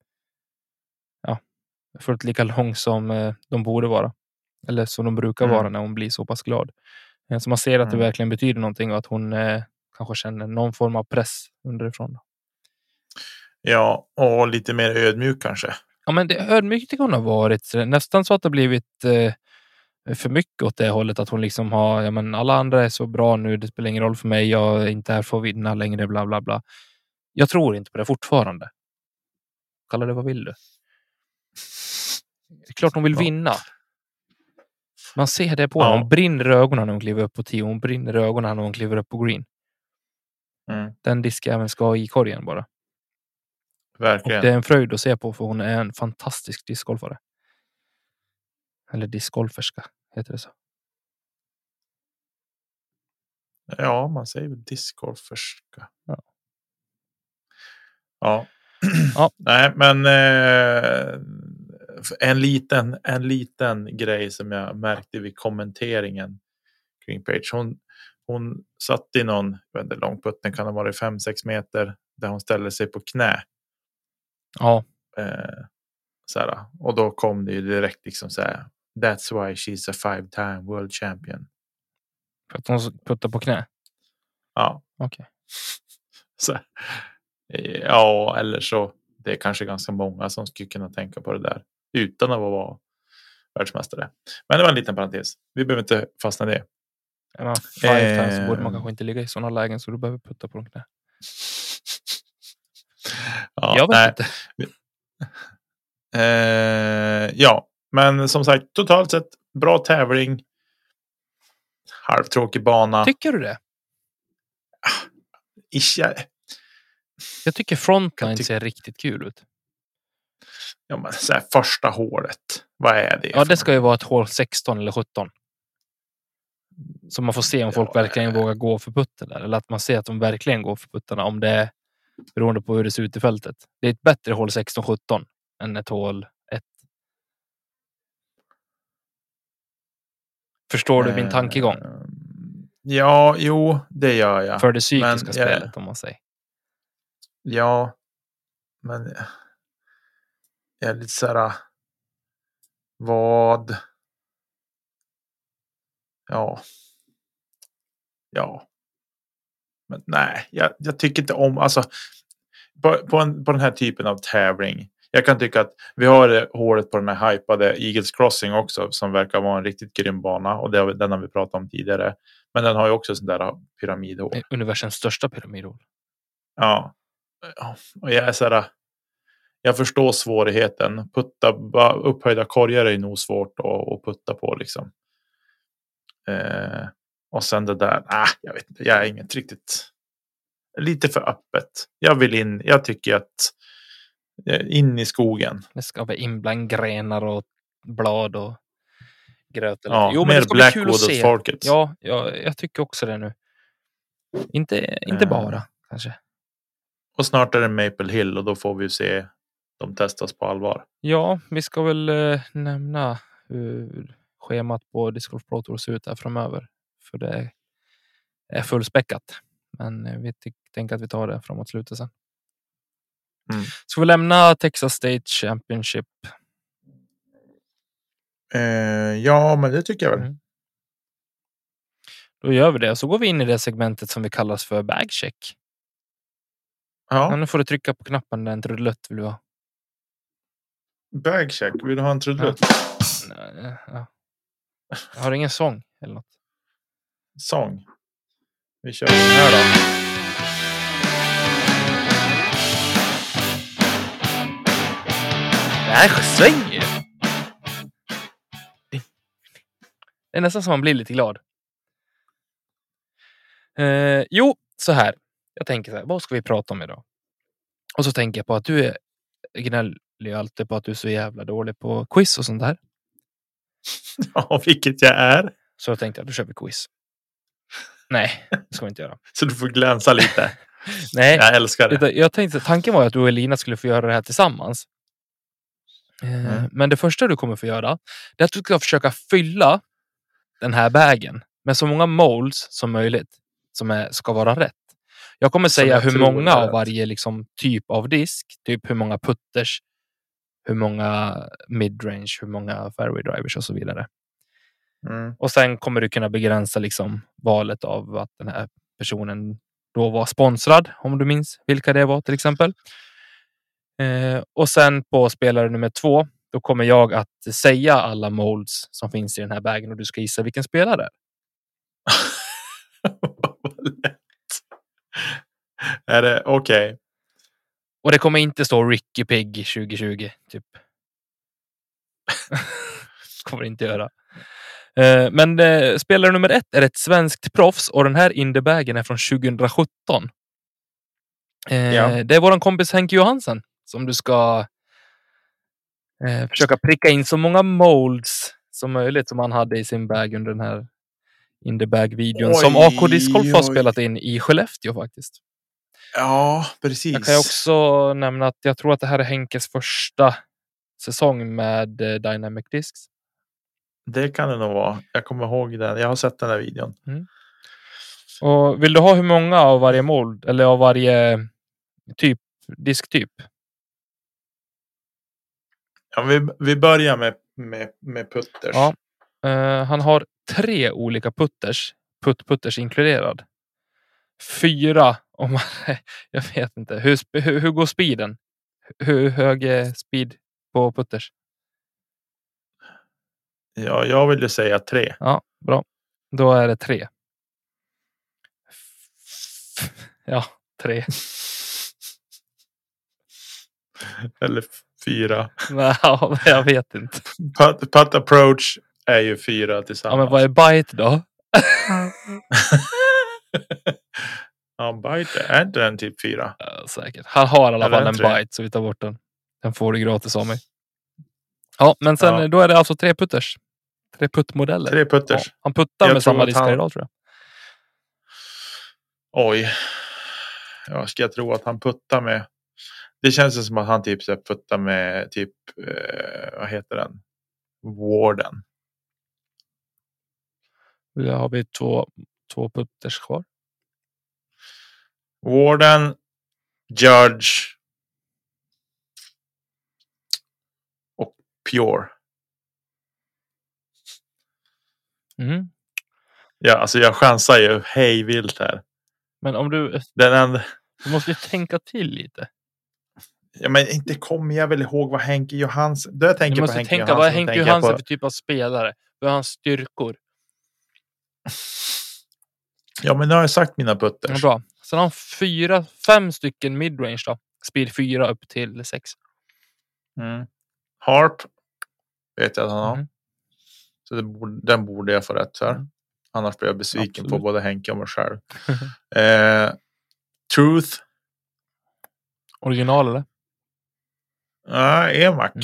fullt lika lång som de borde vara. Eller som de brukar vara när hon blir så pass glad. Så man ser att det verkligen betyder någonting och att hon kanske känner någon form av press underifrån. Ja, och lite mer ödmjuk kanske. Ja, men det ödmjukt tycker hon har varit. Nästan så att det blivit för mycket åt det hållet. Att hon liksom har, men alla andra är så bra nu. Det spelar ingen roll för mig. Jag är inte här för att vinna längre, bla bla bla. Jag tror inte på det fortfarande. Kalla det vad vill du? Det är klart hon vill vinna. Man ser det på henne. Hon brinner i ögonen när hon kliver upp på 10. Hon brinner i ögonen när hon kliver upp på green. Den diskäven ska i korgen bara. Verkligen. Och det är en fröjd att se på, för hon är en fantastisk discgolfare. Eller discgolferska, heter det så? Ja, man säger väl discgolferska. Ja. Nej, men en liten grej som jag märkte vid kommenteringen kring Page. Hon satt i någon väldigt lång putt, den kan ha varit 5-6 meter, där hon ställde sig på knä. Ja. Såhär, och då kom det ju direkt liksom såhär, that's why she's a 5-time world champion. För att hon puttar på knä? Ja. Okej. Så, ja, eller så. Det är kanske ganska många som skulle kunna tänka på det där utan att vara världsmästare. Men det var en liten parentes. Vi behöver inte fastna i det. Ja, 5 times så borde man kanske inte ligga i sådana lägen, så du behöver putta på de knä. Ja, jag vet inte. Ja, men som sagt, totalt sett bra tävling. Halvtråkig bana. Tycker du det? Jag tycker frontline ser riktigt kul ut. Ja, men så här, första hålet. Vad är det? Ja, det ska ju vara ett hål 16 eller 17. Så man får se om folk verkligen vågar gå för putten där. Eller att man ser att de verkligen går för puttarna. Om det är beroende på hur det ser ut i fältet. Det är ett bättre hål 16-17 än ett hål 1. Förstår du min tankegång? Ja, jo, det gör jag. För det psykiska spelet, om man säger. Ja, men jag är lite så här. Vad? Ja. Ja. Men nej, jag tycker inte om, alltså på den här typen av tävling. Jag kan tycka att vi har det hålet på den här hypade Eagles Crossing också, som verkar vara en riktigt grym bana, och den har vi pratat om tidigare. Men den har ju också sån där pyramidhål. Universums största pyramidhål. Ja. Och jag är så här, jag förstår svårigheten. Upphöjda korgar är nog svårt att putta på liksom. Och sen det där, jag vet inte, jag är inget riktigt, lite för öppet. Jag vill in, jag tycker att in i skogen. Det ska vara in bland grenar och blad och gröt. Ja, jo, men mer det ska bli kul Blackwood att se. åt folket. Ja, jag tycker också det nu. Inte bara, kanske. Och snart är det Maple Hill, och då får vi se dem testas på allvar. Ja, vi ska väl nämna hur schemat på Disc Golf Pro Tour ser ut här framöver. För det är fullspäckat. Men vi tänker att vi tar det framåt slutet sen. Ska vi lämna Texas State Championship? Ja, men det tycker jag väl. Då gör vi det. Så går vi in i det segmentet som vi kallas för bagcheck. Ja. Nu får du trycka på knappen där en trudelutt vill du ha. Bagcheck, vill du ha en trudelutt? Ja. Jag har ingen sång eller något. Sång. Vi kör den här då. Det här svänger ju. Det är nästan som man blir lite glad. Jo, så här. Jag tänker så här, vad ska vi prata om idag? Och så tänker jag på att du är gnällig alltid på att du är så jävla dålig på quiz och sånt där. Ja, vilket jag är. Så jag tänkte att då kör vi quiz. Nej, det ska vi inte göra. Så du får glänsa lite. Nej, jag älskar det. Jag tänkte, tanken var att du och Elina skulle få göra det här tillsammans. Men det första du kommer få göra, det är att du ska försöka fylla den här bagen med så många molds som möjligt som ska vara rätt. Jag kommer säga hur många av varje liksom, typ av disk, typ hur många putters, hur många midrange, hur många fairway drivers och så vidare. Och sen kommer du kunna begränsa liksom, valet av att den här personen då var sponsrad, om du minns vilka det var till exempel. Och sen på spelare nummer 2, då kommer jag att säga alla molds som finns i den här bagen och du ska gissa vilken spelare. Är det okej? Och det kommer inte stå Ricky Pig 2020 typ. Kommer inte göra. Men spelare nummer 1 är ett svenskt proffs och den här Indebagen är från 2017. Det är våran kompis Henke Johansen som du ska försöka pricka in så många molds som möjligt som han hade i sin bag under den här Indebag-videon som AK Disc Golf har spelat in i Skellefteå faktiskt. Ja, precis. Jag kan också nämna att jag tror att det här är Henkes första säsong med Dynamic Discs. Det kan det nog vara. Jag kommer ihåg den. Jag har sett den här videon. Och vill du ha hur många av varje mold eller av varje disktyp? Ja, vi börjar med putters. Ja. Han har 3 olika putters. Putters inkluderad. 4 om man, jag vet inte. Hur går speeden? Hur hög är speed på putters? Ja, jag vill ju säga 3. Ja, bra. Då är det 3. Ja, 3. Eller 4. Nej, jag vet inte. Putt approach är ju 4 tillsammans. Ja, men vad är bite då? Ja, bite är inte den typ 4. Ja, säkert. Han har i alla fall en 3. bite så vi tar bort den. Den får du gratis av mig. Ja, men sen då är det alltså 3 putters. 3 puttmodeller. 3 putters. Ja, han puttar med samma diskar idag tror jag. Oj. Ja, ska jag tro att han puttar med. Det känns som att han typ så puttar med typ vad heter den? Warden. Nu har vi 2 putters kvar. Warden, Judge och Pure. Mm. Ja, alltså jag chansar ju hej vilt här. Men om du måste ju tänka till lite. Ja, men inte kommer jag väl ihåg vad Henke Johansson... Då jag tänker Du på måste Henke tänka, Johansson. vad är Henke Johansson på... för typ av spelare? Vad är hans styrkor? Ja, men nu har jag sagt mina putters. Ja, bra. Sen har han 5 stycken midrange då. Speed 4 upp till 6. Harp vet jag att han har. Mm. Så den borde jag få rätt för. Annars blir jag besviken på både Henke och mig själv. Truth. Original eller? Ja, Emak.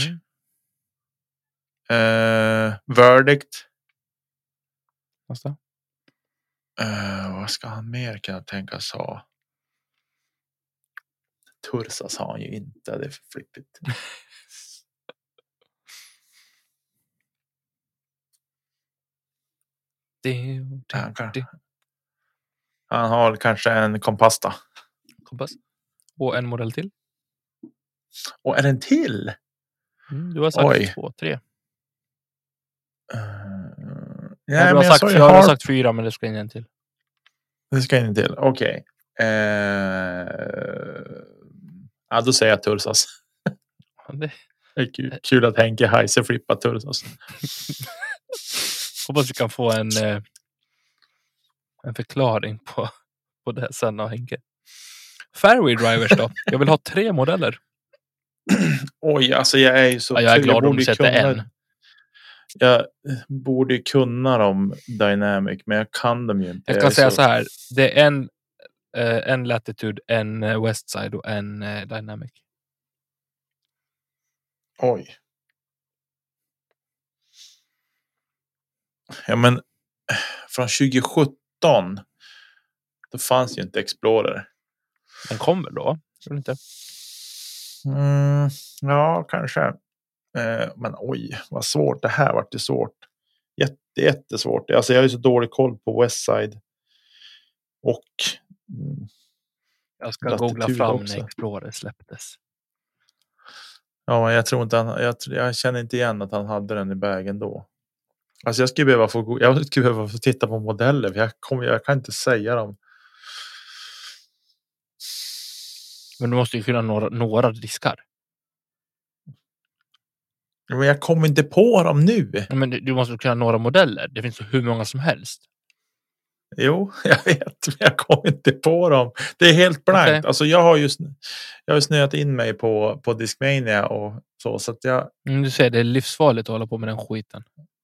Verdict. Nästa. Vad ska han mer kunna tänkas ha? Tursas har han ju inte. Det är för flippigt. Han har kanske en kompasta. Kompass. Och en modell till. Och är den till? Du har sagt 2, 3. Ja, du har sagt 4, men det ska in en till. Det ska in en till. Okej. Ja, då säger jag Tursas. Det är kul att Henke Heiser flippar Tursas. Hoppas vi kan få en förklaring på det sen av Henke. Fairway drivers då? Jag vill ha 3 modeller. Oj, alltså jag är ju så... Ja, jag är glad om du sätter en. Jag borde kunna dem Dynamic, men jag kan dem ju inte. Jag kan säga så här. Det är en Latitude, en Westside och en Dynamic. Oj. Ja, men från 2017 då fanns ju inte Explorer. Den kommer då? Tror du inte? Ja, kanske. Men oj, vad svårt. Det här vart det svårt. Jättesvårt. Alltså jag har ju så dålig koll på Westside. Och jag ska googla fram när Explorer släpptes. Ja, men jag tror inte jag känner inte igen att han hade den i bagen då. Alltså jag skulle behöva få titta på modeller. För jag kan inte säga dem. Men du måste ju kunna några diskar. Men jag kommer inte på dem nu. Men du måste kunna några modeller. Det finns hur många som helst. Jo, jag vet. Men jag kommer inte på dem. Det är helt blankt. Okay. Alltså jag har ju snöat in mig på Discmania och så att jag... Du säger det är livsfarligt att hålla på med den skiten.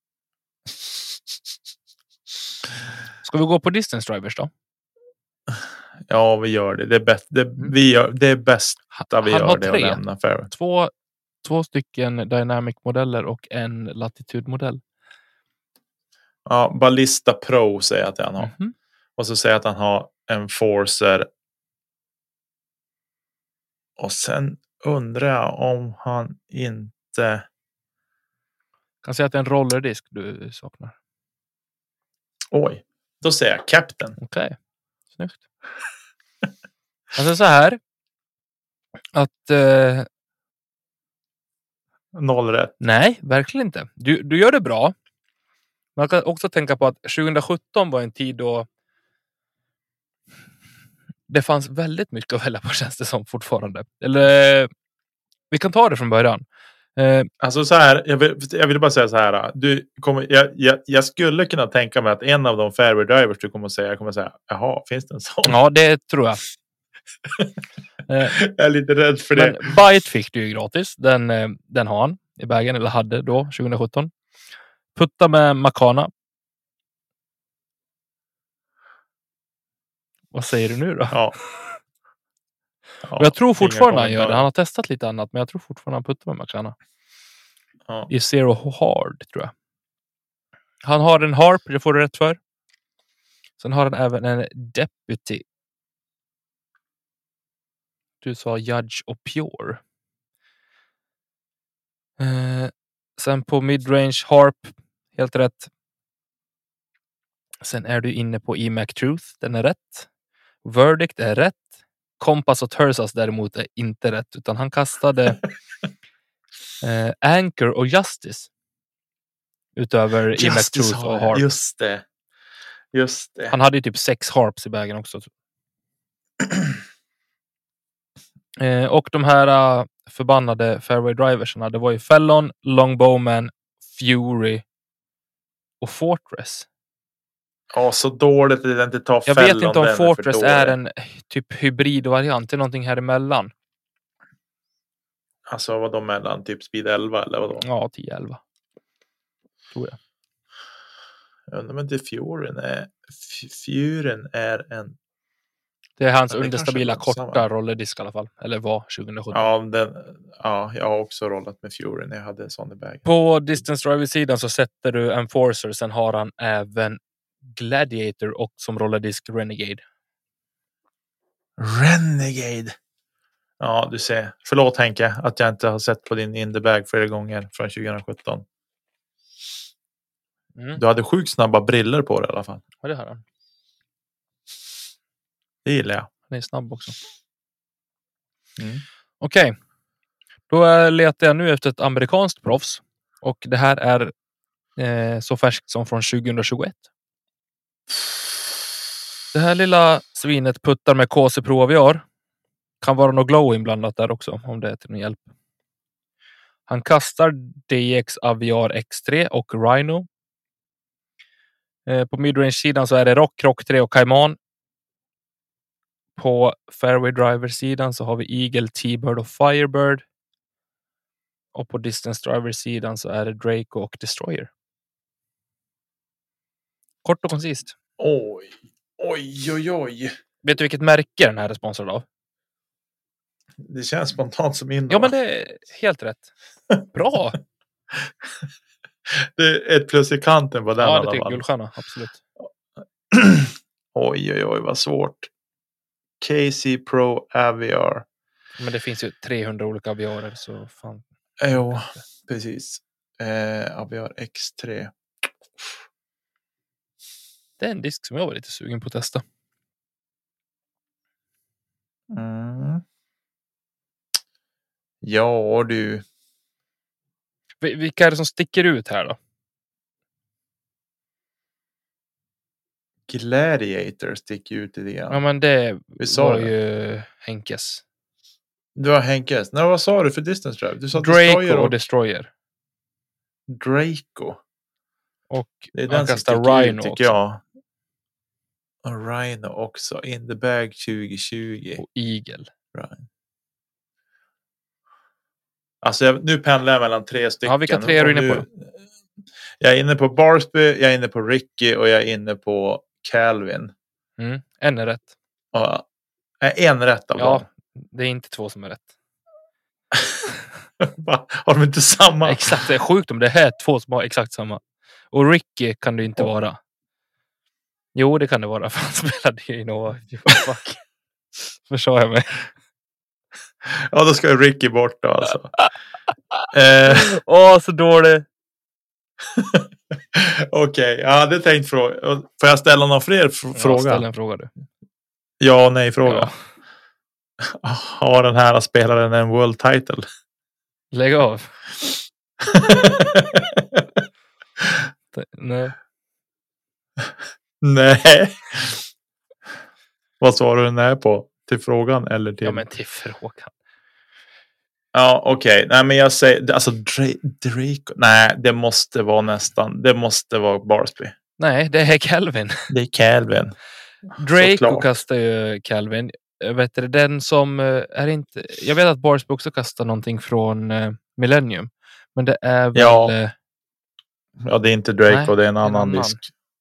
Ska vi gå på distance drivers då? Ja, vi gör det. Det är bäst. Det är bästa vi gör det att lämna för. 2 stycken Dynamic-modeller och en Latitude-modell. Ja, Ballista Pro säger att han har. Och så säger att han har en Forcer. Och sen undrar jag om han inte... Kan säga att det är en rollerdisk du saknar. Oj, då säger jag Captain. Okej, snyggt. Alltså så här. Att... 0 rätt. Nej, verkligen inte. Du gör det bra. Man kan också tänka på att 2017 var en tid då det fanns väldigt mycket att välja på, känns det som fortfarande. Eller vi kan ta det från början. Alltså så här, jag vill bara säga så här. Jag skulle kunna tänka mig att en av de fairway drivers du kommer att säga, jaha, finns det en sån? Ja, det tror jag. Jag är lite rädd för det. Men Byte fick du ju gratis. Den har han i bagen, eller hade då 2017. Putta med Makana. Vad säger du nu då? Ja. Jag tror fortfarande han gör det. Han har testat lite annat, men jag tror fortfarande han puttar med Makana. Ja. I Zero Hard, tror jag. Han har en Harp, det får du rätt för. Sen har han även en Deputy. Du sa Judge och Pure. Sen på midrange Harp, helt rätt. Sen är du inne på Emac Truth, den är rätt. Verdict är rätt. Compass och Tursas däremot är inte rätt, utan han kastade Anchor och Justice utöver Impact Truth och Harp. Just det. Han hade ju typ 6 Harps i bagen också. Och de här förbannade fairway driversarna, det var ju Fallon, Longbowman, Fury och Fortress. Ja, så dåligt att det inte tar Jag Fallon. vet inte om Fortress är en typ hybridvariant till någonting här emellan. Alltså vad de mellan typ speed 11 eller vad då? Ja, 10-11. Tror jag. Jag undrar om inte Furyn är en... Det är hans Ja, det understabila kanske är korta rollerdisk i alla fall. Eller var 2017. Ja, jag har också rollat med Furyn. Jag hade en sån i bagen. På distance driver-sidan så sätter du Enforcer. Sen har han även Gladiator och som rollerdisk Renegade. Renegade! Ja, du ser. Förlåt Henke att jag inte har sett på din Indiebag flera gånger från 2017. Du hade sjukt snabba briller på det i alla fall. Ja, det har han. Det gillar jag. Han är snabb också. Okej. Då letar jag nu efter ett amerikanskt proffs. Och det här är så färskt som från 2021. Det här lilla svinet puttar med KC Pro Aviar. Kan vara något glow inblandat där också om det är till någon hjälp. Han kastar DX Aviar X3 och Rhino. På midrange-sidan så är det Rock 3 och Cayman. På fairway driver-sidan så har vi Eagle, T-Bird och Firebird. Och på distance driver-sidan så är det Draco och Destroyer. Kort och koncist. Oj. Vet du vilket märke den här är sponsrad av? Det känns spontant som Innova. Ja, men det är helt rätt. Bra! Det är ett plus i kanten på den. Ja, det tycker guldstjärna, absolut. Oj, vad svårt. KC Pro Aviar. Men det finns ju 300 olika aviarer så fan. Jo, precis. Aviar X3. Det är en disk som jag var lite sugen på att testa. Ja, du. Vilka är det som sticker ut här då? Gladiator sticker ut i det. Ja, men det var ju Henkes. Du har Henkes. Nej, vad sa du för distance drive? Du sa Draco och Destroyer. Draco. Och det är han den kastar som Rhino ut, tycker jag. Och Rhino också. In the bag 2020. Och Eagle. Right. Alltså nu pendlar jag mellan 3 stycken. Ja, vilka 3 är du inne på då? Jag är inne på Barsby, jag är inne på Ricky och jag är inne på Calvin. En är rätt. Ja, en rätt av dem. Det är inte 2 som är rätt. Har de inte samma? Exakt, det är sjukt om det är 2 som har exakt samma. Och Ricky kan det inte vara. Jo, det kan det vara. För han spelade ju Innova. Fuck. Förstår jag mig. Ja, då ska ju Ricky bort då alltså. Så dåligt. Okej, jag hade tänkt fråga. Får jag ställa några fler frågor? Ställ en fråga du. Ja och nej fråga. Ja. Har den här spelaren en world title? Lägg av. Nej. Nej. Vad svarar du nej på? Till frågan eller till? Ja, men till frågan. Ja, okej. Nej, men jag säger alltså Draco. Nej, det måste vara nästan. Det måste vara Barsby. Nej, det är Calvin. Det är Calvin. Draco kastar ju Calvin. Vet du, den som är inte. Jag vet att Barsby också kastar någonting från Millennium, men det är väl. Ja, det är inte Draco, nej, det är en annan disk.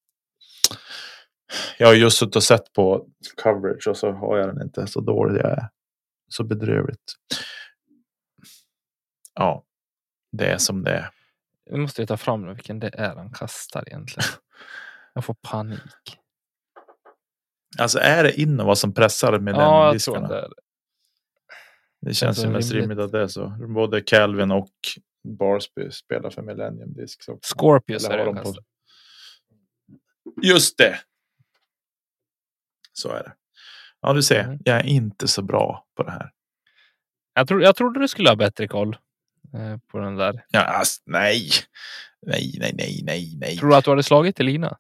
Jag har just suttit och sett på coverage och så har jag den inte så dålig. Jag är så bedrövligt. Ja, det är som det är. Nu måste jag ta fram vilken det är han kastar egentligen. Jag får panik. Alltså är det Innova som pressar med ja, den diskarna? Jag tror det är det. Det känns som mest rimligt att det är så. Både Calvin och Barsby spelar för Millennium Discs också. Scorpius är det på. Just det. Så är det. Ja, du ser. Jag är inte så bra på det här. Jag trodde du skulle ha bättre koll på den där. Ja, alltså, nej. Tror du att du hade slagit Elina?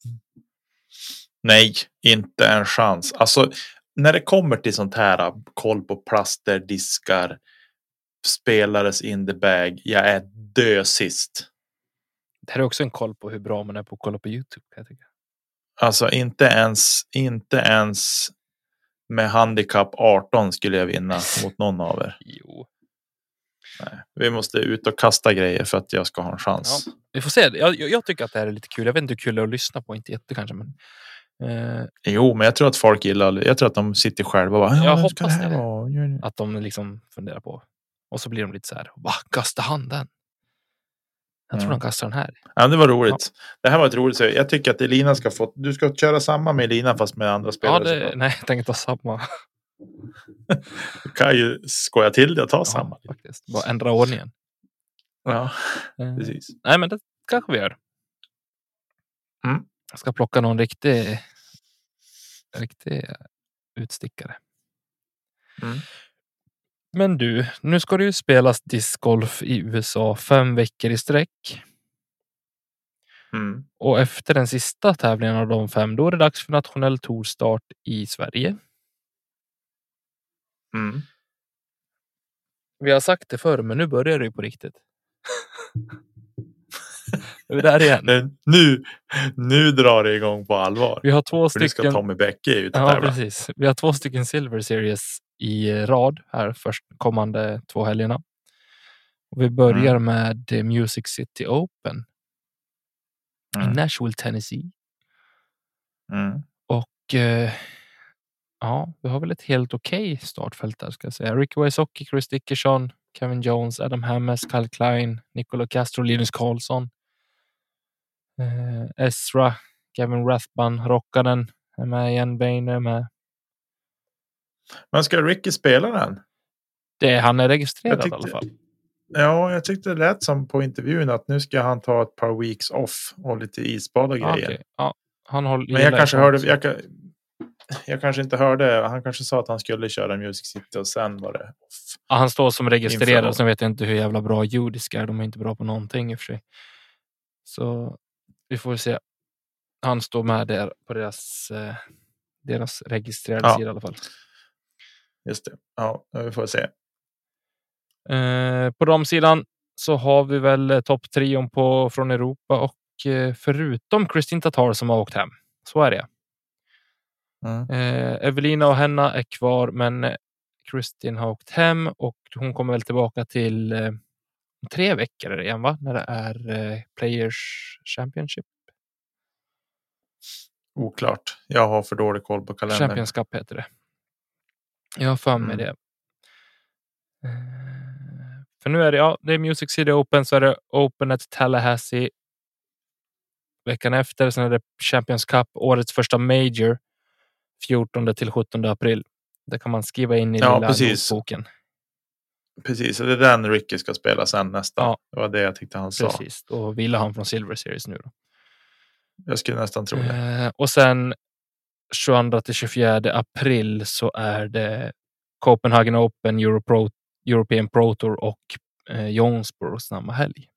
Nej, inte en chans. Alltså, när det kommer till sånt här, koll på plaster, diskar, spelares in the bag. Jag är död sist. Det här är också en koll på hur bra man är på att kolla på YouTube, kan jag tycka. Alltså inte ens med handikapp 18 skulle jag vinna mot någon av er. Jo. Nej, vi måste ut och kasta grejer för att jag ska ha en chans. Ja, vi får se. Jag tycker att det här är lite kul. Jag vet inte hur kul det är att lyssna på. Inte jätte kanske, men... Jo, men jag tror att folk gillar. Jag tror att de sitter själva och bara, jag hoppas det. Att de liksom funderar på. Och så blir de lite så här. Va, kasta handen. Jag tror de kastar den här. Ja, det var roligt. Ja. Det här var ett roligt. Jag tycker att Elina ska få. Du ska köra samma med Elina fast med andra spelare. Ja, nej, jag tänker ta samma. Du kan ju skoja till det och ta samma. Faktiskt. Bara ändra ordningen. Ja, precis. Nej, men det kanske vi gör. Jag ska plocka någon riktig utstickare. Men du, nu ska det ju spelas discgolf i USA 5 veckor i sträck. Och efter den sista tävlingen av de 5, då är det dags för nationell tourstart i Sverige. Vi har sagt det förr, men nu börjar det ju på riktigt. är där igen. Nu drar det igång på allvar. Vi har 2 stycken. Ska Tommy Bäcke ut och tävla. Precis. Vi har 2 stycken Silver Series i rad här först kommande 2 helgerna. Och vi börjar med Music City Open i Nashville, Tennessee. Och ja, vi har väl ett helt okej startfält där, ska jag säga. Ricky Wysocki, Chris Dickerson, Kevin Jones, Adam Hammes, Kyle Klein, Nicola Castro, Linus Karlsson, Ezra, Kevin Rathbun, Rockanen är med igen, Bain är med. Men ska Ricky spela den? Han är registrerad i alla fall. Ja, jag tyckte det lät som på intervjun att nu ska han ta ett par weeks off och lite isbad och grejer. Okay. Ja, han håller. Men jag kanske hörde. Jag kanske inte hörde. Han kanske sa att han skulle köra Music City och sen var det off. Ja, han står som registrerad. Sen vet jag inte hur jävla bra judiska är. De är inte bra på någonting i och för sig. Så vi får se. Han står med där på deras registrerade sida i alla fall. Just det. Ja, vi får se. På de sidan så har vi väl topptrion från Europa och förutom Kristin Tatar som har åkt hem. Så är det. Evelina och Henna är kvar, men Kristin har åkt hem och hon kommer väl tillbaka till 3 veckor igen, va? När det är Players Championship. Oklart. Jag har för dålig koll på kalendern. Champions Cup heter det. Jag har för mig det. För nu är det är Music City Open, så är det Open at Tallahassee veckan efter, sen är det Champions Cup, årets första major 14 till 17 april. Det kan man skriva in i lilla notboken. Precis, och det är den Ricky ska spela sen nästa. Ja. Det var det jag tyckte han sa. Precis, då vilar han från Silver Series nu då. Jag skulle nästan tro det. Och sen 22 till 24 april så är det Copenhagen Open, European Pro Tour och Jonesboro samma helg.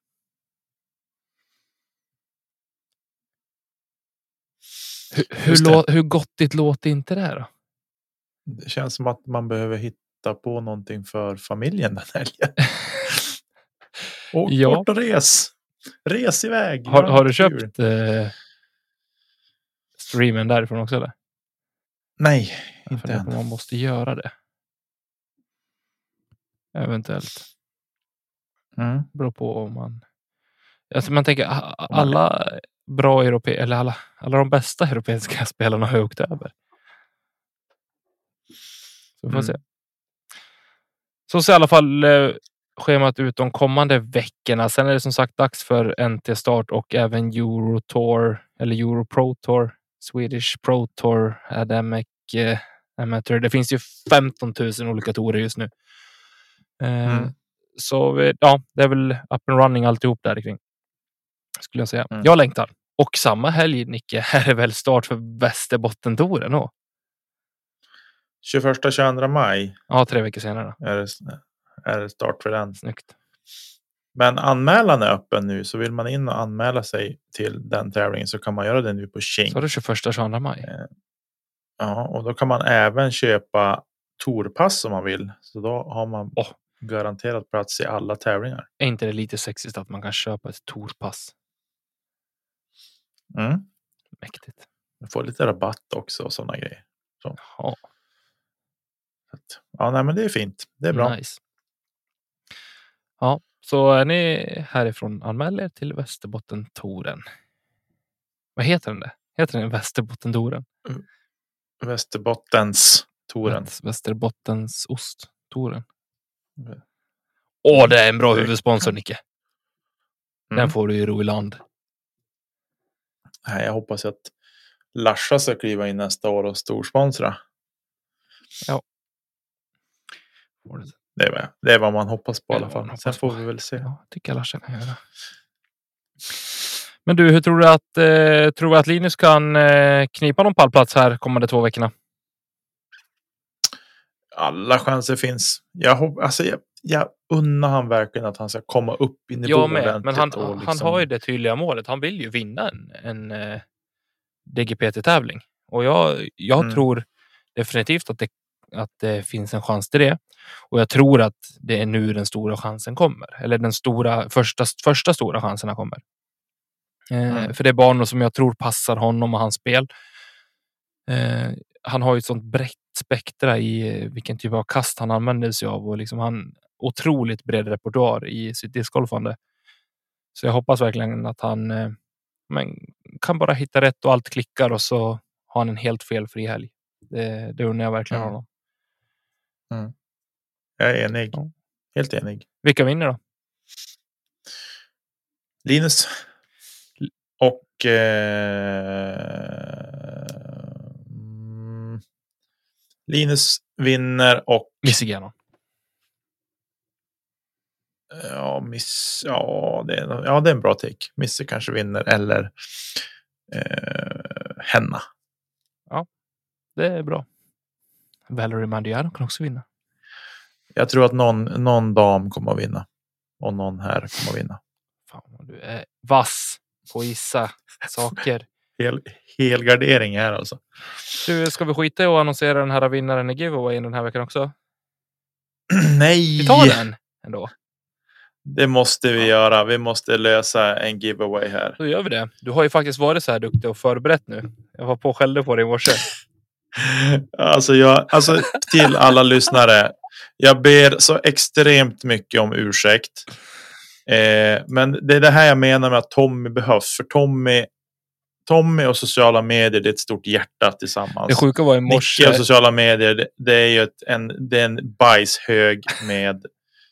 Hur gottigt låter inte det här då? Det känns som att man behöver hitta på någonting för familjen den helgen. Och bort och res iväg. Har du köpt streamen därifrån också eller? Nej, inte än. Man måste göra det. Eventuellt. Beror på om man... Alltså man tänker alla bra eller alla de bästa europeiska spelarna har åkt över. Så vi får se. Så ser i alla fall schemat ut de kommande veckorna. Sen är det som sagt dags för NT-start och även Euro Tour eller Euro Pro Tour, Swedish Pro Tour, Adamic Amateur. Det finns ju 15 000 olika tourer just nu. Så det är väl up and running alltihop där kring. Skulle jag säga. Jag längtar. Och samma helg, Nicke, här är väl start för Västerbottentouren då? 21-22 maj Ja, 3 veckor senare. är det start för den. Snyggt. Men anmälan är öppen nu, så vill man in och anmäla sig till den tävlingen så kan man göra det nu på King. Så är det 21-22 maj. Ja, och då kan man även köpa tourpass om man vill. Så då har man garanterat plats i alla tävlingar. Är inte det lite sexigt att man kan köpa ett tourpass? Mäktigt. Man får lite rabatt också och sådana grejer. Så. Ja. Ja, nej, men det är fint. Det är bra. Nice. Ja, så är ni härifrån, anmäl er till Västerbottentoren. Vad heter den? Heter den Västerbottentoren? Västerbottenstoren. Västerbottensost-toren. Det är en bra huvudsponsor, Nicke. Den får du i ro i land. Nej, jag hoppas att Larsa ska kliva in nästa år och storsponsra. Ja. Det är vad man hoppas på i alla fall. Sen får vi väl se. Ja, tycker jag Larsa kan göra. Men du, hur tror du att Linus kan knipa någon pallplats här kommande 2 veckorna? Alla chanser finns. Jag unnar han verkligen att han ska komma upp i nivå. Jag med, men han har ju det tydliga målet. Han vill ju vinna en DGPT-tävling. Och jag tror definitivt att det finns en chans till det. Och jag tror att det är nu den stora chansen kommer. Eller den första stora chanserna kommer. För det är banor som jag tror passar honom och hans spel. Han har ju ett sånt brett spektra i vilken typ av kast han använder sig av. Och liksom han otroligt bred repertoar i sitt discgolfande. Så jag hoppas verkligen att han kan bara hitta rätt och allt klickar och så har han en helt felfri helg. Det undrar jag verkligen honom. Jag är enig. Ja. Helt enig. Vilka vinner då? Linus. Och Linus vinner och Missiganon. Det är en bra take. Misse kanske vinner eller Henna. Ja, det är bra. Valerie Mandiano kan också vinna. Jag tror att någon dam kommer att vinna. Och någon här kommer att vinna. Fan, du är vass på gissa saker. Helgardering här alltså. Du, ska vi skita i och annonsera den här vinnaren i giveaway den här veckan också? Nej! Vi tar den ändå. Det måste vi göra. Vi måste lösa en giveaway här. Då gör vi det. Du har ju faktiskt varit så här duktig och förberett nu. Jag var på skällde på dig i morse. Alltså till alla lyssnare. Jag ber så extremt mycket om ursäkt. Men det är det här jag menar med att Tommy behövs. För Tommy och sociala medier, det är ett stort hjärta tillsammans. Det sjuka var i morse. Nicke och sociala medier, det är ju en bajshög med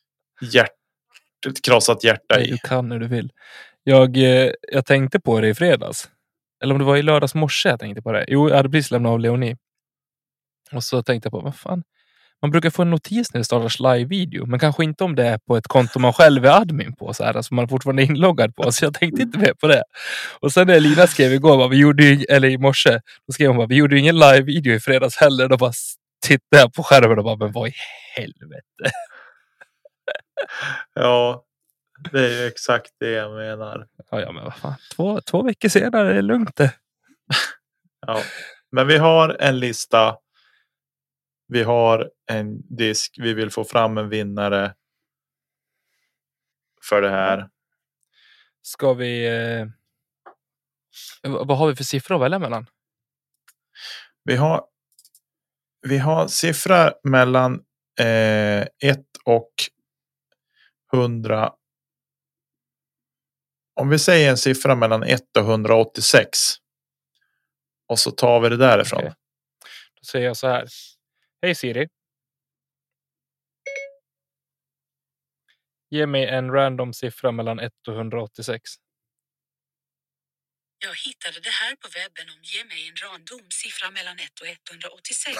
ett krossat hjärta i. Du kan när du vill. Jag tänkte på det i fredags. Eller om det var i lördags morse jag tänkte på det. Jo, jag hade precis lämnat av Leonie. Och så tänkte jag på, vad fan. Man brukar få en notis när det startas live-video. Men kanske inte om det är på ett konto man själv är admin på. Så här, alltså man är fortfarande inloggad på. Så jag tänkte inte mer på det. Och sen när Lina skrev igår, i morse. Då skrev hon bara, vi gjorde ju ingen live-video i fredags heller. Då bara tittade jag på skärmen och bara, men vad i helvete. Ja, det är ju exakt det jag menar. Ja, men vad fan. Två veckor senare är det lugnt det. Ja, men vi har en lista. Vi har en disk. Vi vill få fram en vinnare för det här. Ska vi... vad har vi för siffror att välja mellan? Vi har siffror mellan 1 och 100. Om vi säger en siffra mellan 1 och 186. Och så tar vi det därifrån. Okay. Då säger jag så här. Hej Siri. Ge mig en random siffra mellan 1 och 186. Jag hittade det här på webben om ge mig en random siffra mellan 1 och 186.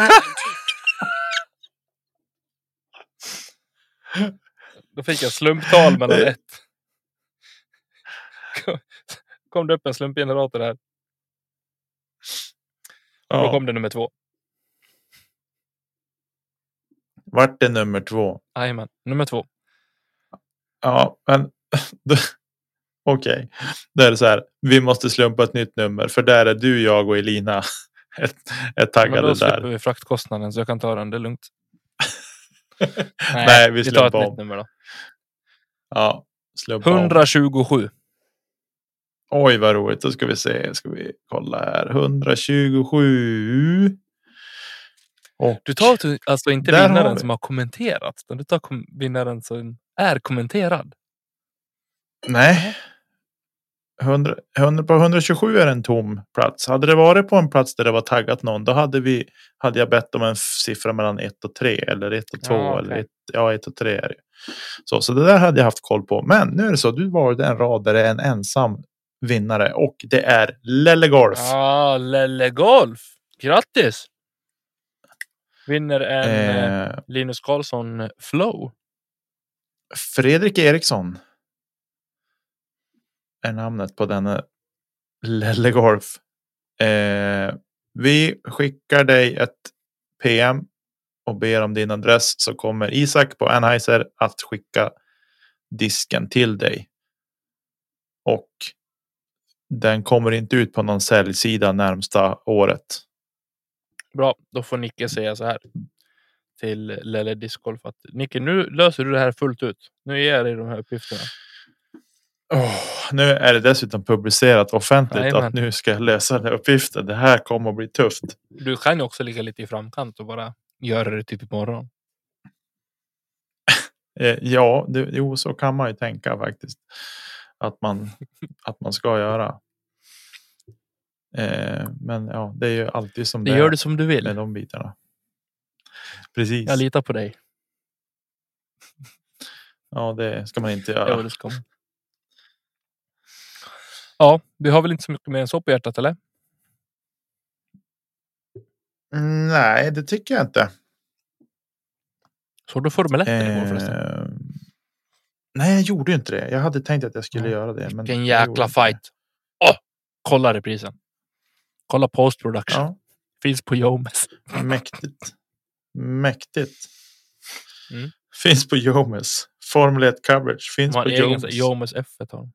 Då fick jag slumptal mellan 1. Kom det upp en slumpgenerator här. Och då kom det nummer 2. Vart är nummer 2? Jajamän, nummer 2. Ja, men okej. Då är det så här. Vi måste slumpa ett nytt nummer. För där är du, jag och Elina är taggade men då där. slipper vi fraktkostnaden så jag kan ta den, det är lugnt. Nej, vi tar ett slumpar nytt om. nummer då. Ja, slumpa 127. Oj, vad roligt. Då ska vi se. Ska vi kolla här. 127. Och Du tar alltså inte där har vinnaren vi. som har kommenterat, utan du tar vinnaren som är kommenterad. Nej. 100 på 127 är en tom plats. Hade det varit på en plats där det var taggat någon, då hade jag bett om en siffra mellan 1 och 3 eller 1 och 2 Ja, eller okej. 1 och 3 är det. Så det där hade jag haft koll på. Men nu är det så, du valde en rad där det är en ensam vinnare och det är Lelle Golf. Ja, Lelle Golf. Grattis! Vinner en Linus Karlsson Flow. Fredrik Eriksson är namnet på denna Lelle Golf. Vi skickar dig ett PM och ber om din adress, så kommer Isak på Anheuser att skicka disken till dig. Och den kommer inte ut på någon säljsida närmsta året. Bra, då får Nicke säga så här till Lelle Discgolf att Nicke, nu löser du det här fullt ut. Nu ger jag dig de här uppgifterna. Nu är det dessutom publicerat offentligt. Jajamän. Att nu ska jag lösa den här uppgiften. Det här kommer att bli tufft. Du kan ju också ligga lite i framkant och bara göra det typ imorgon. Ja, jo, så kan man ju tänka faktiskt. Att man ska göra. Men ja, det är ju alltid som Det det gör är du som du vill. med de bitarna. Precis. Jag litar på dig. Ja, det ska man inte göra. Ja, det ska man. Ja, vi har väl inte så mycket mer än så på hjärtat, eller? Nej, det tycker jag inte. Så du Formel 1 igår förresten? Nej, jag gjorde inte det. Jag hade tänkt att jag skulle göra det. Men Vilken jag gjorde jäkla inte fight. Kolla reprisen. Kolla post-production. Ja. Finns på Jomes. Mäktigt. Mm. Finns på Jomes. Formel 1 coverage. Finns Man på egen Jomes. Jomes F1 har de.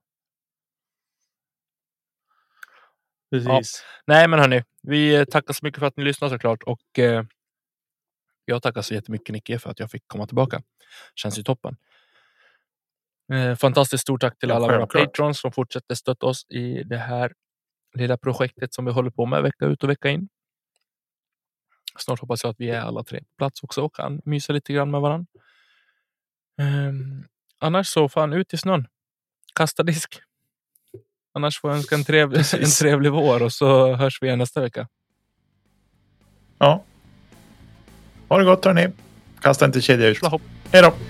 Precis. Nej, men hörni. Vi tackar så mycket för att ni lyssnar såklart. Och jag tackar så jättemycket Nicke för att jag fick komma tillbaka. Känns ju toppen. Fantastiskt stort tack till alla våra patrons som fortsätter stötta oss i det här lilla projektet som vi håller på med vecka ut och vecka in. Snart hoppas jag att vi är alla 3 på plats också och kan mysa lite grann med varandra. Annars så fan ut i snön. Kasta disk. Annars får jag önska en trevlig vår och så hörs vi igen nästa vecka. Ja. Ha det gott hörni. Kasta inte kedja ut. Slahopp. Hej då.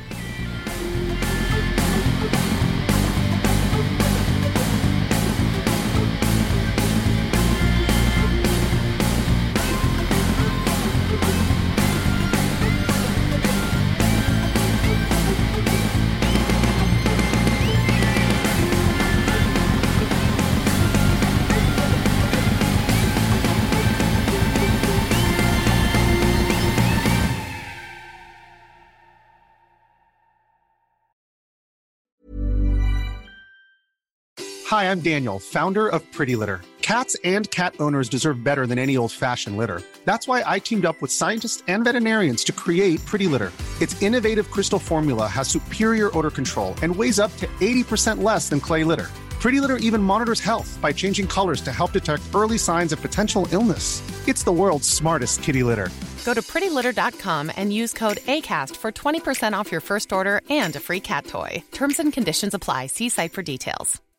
Hi, I'm Daniel, founder of Pretty Litter. Cats and cat owners deserve better than any old-fashioned litter. That's why I teamed up with scientists and veterinarians to create Pretty Litter. Its innovative crystal formula has superior odor control and weighs up to 80% less than clay litter. Pretty Litter even monitors health by changing colors to help detect early signs of potential illness. It's the world's smartest kitty litter. Go to prettylitter.com and use code ACAST for 20% off your first order and a free cat toy. Terms and conditions apply. See site for details.